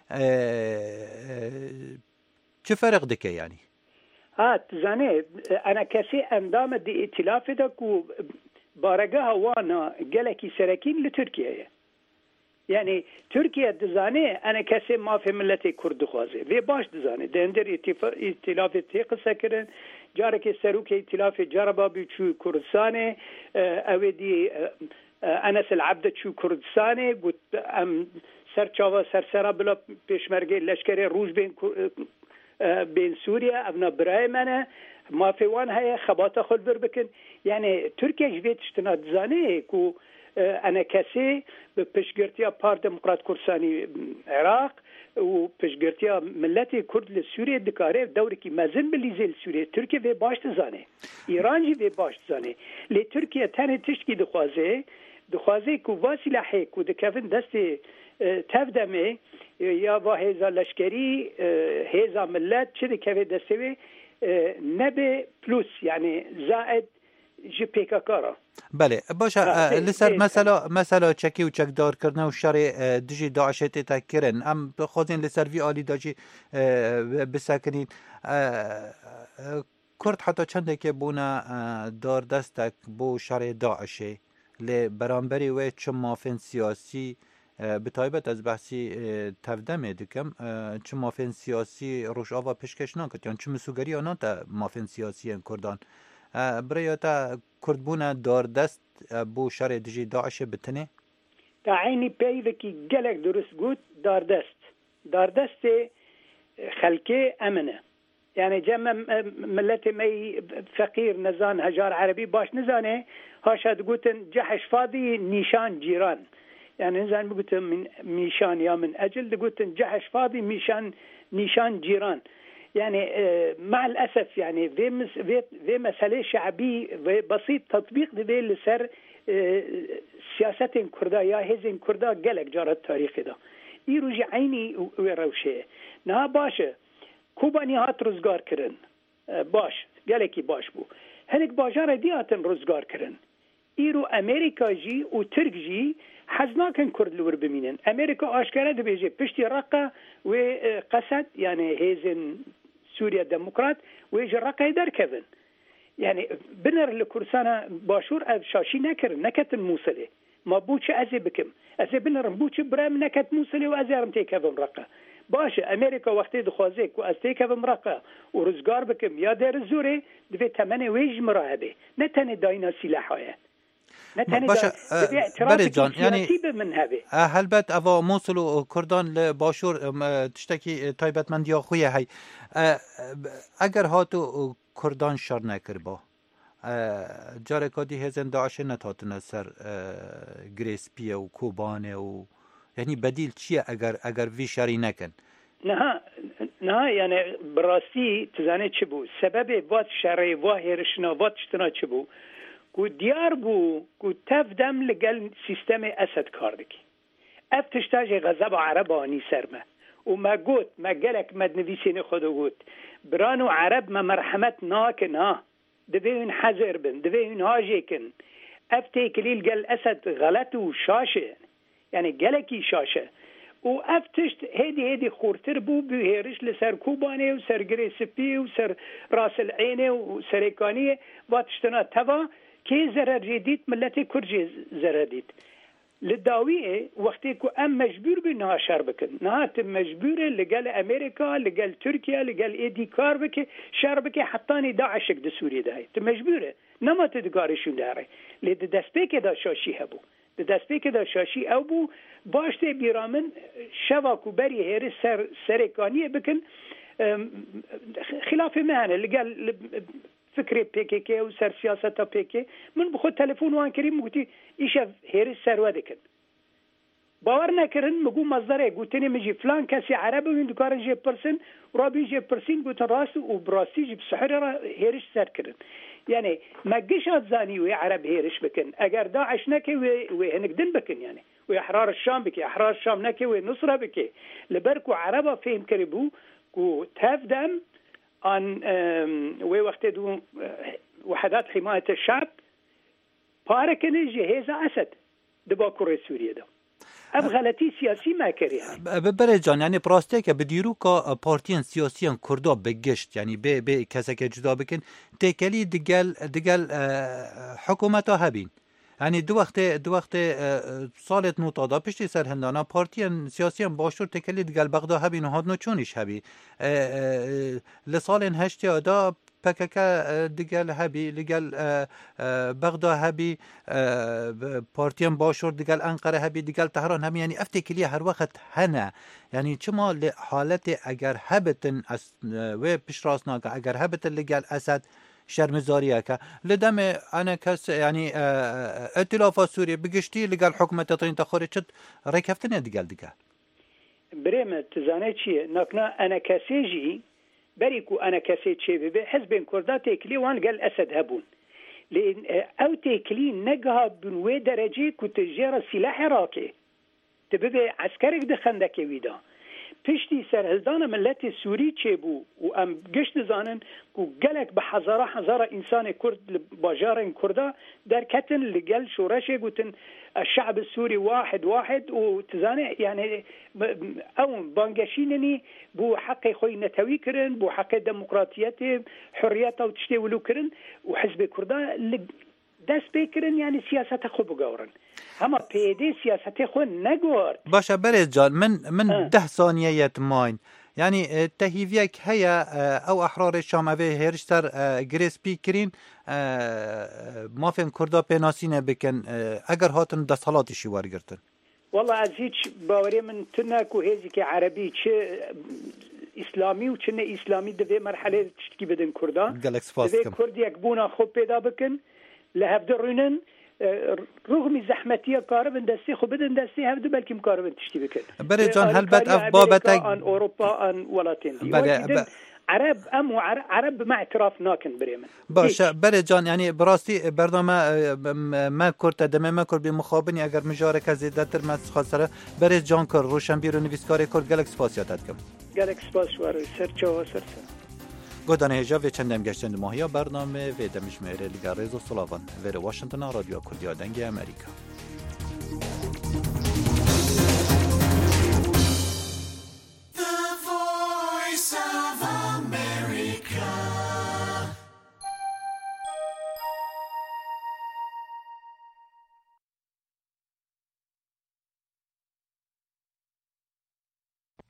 چه فرق دکه یعنی ها تزانه انا کسی اندام دی ائتلاف دا کو بارگاه وانا گلکی سرکین لترکیه یعنی ترکیه دزانه انا کسی ما فی ملت کرد خوازه و باش دزانه دندر ائتلاف تیق سکرن جاره که سروک ائتلاف جربا بیچو کردستانه او دی انس العبد چو کردستانه گوت ام سرچاوا سرسرا بلا پیشمرگه لشکر روز بین بين سوريا ابنا براي منه ما في وان هي خباطه خل بر بكن يعني تركيا جبت اشتنا زاني كو انا كسي بپشگرتيا بار ديمقراط كردستاني عراق و پشگرتيا ملتي كرد لسوريا دكاره دوري كي مازن بليزل سوريا تركيا في باش تزاني ايران جي في باش تزاني لي تركيا تاني تشكي دخوازه دخوازه كو واسلحه كو دكفن دستي تفدمه یا با هیزا لشکری هیزا ملت چه که دستوی نبه پلوس یعنی زائد جی پیکاکارا بله باشه لسر مثلا مثلا چکی و چکدار کردن و شر دجی داعشت تکرن ام خوازین لسر وی آلی داجی بسکنین کرد حتی چنده که بونا دار دستک بو شر داعشه لی برانبری و چه مافن سیاسی به تایبەت از بحثی تەفدەمێ دکەم چ مافێن سیاسی ڕۆژئاوا پێشکەش ناکات یان چ مسوگەری ئەناتە مافێن سیاسیان کوردان برەیەتە کوردبوونە داردەست بۆ شەڕێ دژی داعشێ بتنێ تا عینی پێیڤێکی gelek دروست گوت داردەست داردەستێ خەلکێ ئەمنە يعني جمع ملتي مي فقير نزان هجار عربي باش نزانه هاشا تقولن جحش فاضي نيشان جيران يعني نزان بقولن من ميشان يا من أجل تقولن جحش فاضي ميشان نيشان جيران يعني مع الأسف يعني في في مسألة شعبي بسيط تطبيق ذي لسر سياسات كردا يا هزين كردا قلق جرى التاريخ ده يروج عيني وروشه نه باشه کوبانی هات روزگار کردن باش گلکی باش بو هنک باجار دیاتن روزگار کردن ایرو امریکا جی و ترک جی حزناکن کرد لور بمینن امریکا آشکاره ده بیجه پشتی رقه و قصد یعنی هیزن سوریا دموکرات و ایجا رقه در کبن یعنی بنر لکرسانا باشور اف شاشی نکرن نکتن موسله ما بوچه ازی بکم ازی بنرم بوچه برام نکت موسله و ازی ارم تیکبن رقه باشه امریکا وقتی دخوازه که از تیک بمرقه و روزگار بکم یا در زوره دوی تمن ویج مراهبه نه تنه داینا سلاحایه باشه بله جان یعنی هلبت اوا موصل و کردان لباشور تشتکی تایبتمندی خویه هی اگر هاتو کردان شر نکر با جاره کادی هزن داعش نتاتن سر گریسپیه و کوبانه و یعنی بدیل چیه اگر اگر وی شری نکن نه نه یعنی براستی تزانه چه بو سبب وات شری واه هرشنا وات شتنا چه بو کو دیار بو کو تفدم لگل سیستم اسد کاردکی اف تشتاج غضب عربانی سرمه و ما گوت ما گلک مدنویسین خودو گوت برانو عرب ما مرحمت ناکن ها دبین حذر بن دبین هاجی کن اف تیکلیل گل اسد غلط و شاشه یعنی گلکی شاشه و اف تشت هیدی هیدی خورتر بو بهیرش لسر کوبانه و سر گریسپی و سر راس العینه و سرکانیه و تشتنا توا که ضرر جدید ملت کرد ضرر دید لداویه وقتی که ام مجبور به نه شر بکن نه تم مجبوره لگل امریکا لگل ترکیه لگل ایدی کار بکه شر بکه حتی نی داعشک د سوریه ده تم مجبوره نما تدگارشون داره لید دسته که دا شاشی هبو د دسته که دا شاشی او بو باشته بیرامن شواکو بری هر سر سرکانیه بکن خلاف مهنه لگل فکر پیکه و سر سیاست پیکه من بخود تلفن وان کریم گویی ایشه هیرس سروده کن باور نکردن مگو مصدره گوتنی مجی فلان کسی عربه و این دکار جه پرسن رابی جه پرسین گوتن راست و براستی جب سحر را هیرش سر کردن یعنی مگش ازانی و عرب هیرش بکن اگر داعش نکه و هنگدن بکن یعنی و احرار الشام بکی احرار الشام نکه و نصره بکی لبرکو عربه فهم کربو کو تفدم آن وی وقت دو وحدات حمایت الشعب پارکنه جهاز اسد دبا کره سوریه ده اب غلطی سیاسی ما کریه ببره جان یعنی پراسته که بدیرو که پارتین سیاسیان کردا بگشت یعنی به به کسی که جدا بکن تکلی دگل دگل حکومت ها هبین یعنی دو وقت دو وقت سالت نوتادا پشتی سر هندانا پارتیان سیاسیان باشور تکلی دگل بغدا هبین و هادنو چونیش هبی لسال هشتی آدا پککا دگل هبی لگل بغدا هبی پارتیان باشور دگل انقره هبی دگل تهران هبی یعنی افتی کلیه هر وقت هنه یعنی چما حالت اگر هبتن و پیش راست ناگه اگر هبتن لگل اسد شرمزاریه که لدم انا کس یعنی ائتلاف سوریه بگشتی لگل حکومت تطرین تخوری چد ریکفتنه دیگل دیگه بریم تزانه چیه نکنه انا کسی جی بریکو انا کسی چه ببه حزب کرده تکلی وان گل اسد هبون لین او تکلی نگه بنوی درجه که تجار سلاح راکه تببه عسکرک دخنده که ویدا پشتی سرهزدان ملت سوری چه بو و ام گشت زانن که گلک به هزاره هزاره انسان کرد باجار کرده در کتن لگل شورشه گوتن الشعب السوري واحد واحد وتزاني يعني او بانجاشينني بو حق خوي نتوي كرن بو حق ديمقراطيته حريته وتشتي ولو كرن وحزب كردان دست بکرن یعنی سیاست خوب بگورن اما پیده سیاست خود نگور باشه برز جان من من اه. ده ثانیه ماین یعنی تهیویک هیا او احرار شام اوه هرش سر گریسپی کرین ما فهم کردا پیناسینه بکن اگر هاتن دست حالاتشی وارگرتن والله از هیچ باوری من تنکو هیزی که عربی چه اسلامی و چه نه اسلامی دوی مرحله تشتکی بدن کردان دوی کرد یک بونا خوب پیدا بکن لهف درونن رغم زحمتیه کاربن دستی خوب بدن دستی هفته بلکه کاربن تشتی بکن بله جان هل بد اف بابتك آن اوروبا آن ولاتین دی بله عرب ام عرب مع اعتراف ناکن بريمن باشه بله جان یعنی براستی برنامه ما کرد دمه ما کرد بمخابنی اگر مجارک زیاده تر مس خاصره بله جان کر روشن بیرو نویسکاری کرد گلکس فاسیاتت کم گلکس فاس وار سرچو سرچ گودان هجا و چندم گشتند ماهیا برنامه و دمش میره لیگا ریزو سلاوان و واشنگتن رادیو کردی دنگ امریکا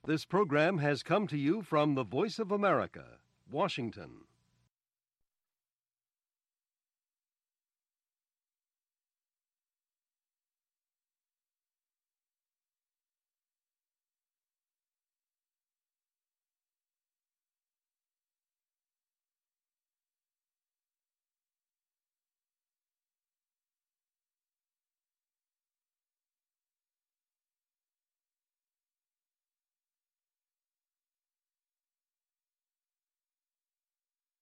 This program has come to you from the Voice of America, Washington.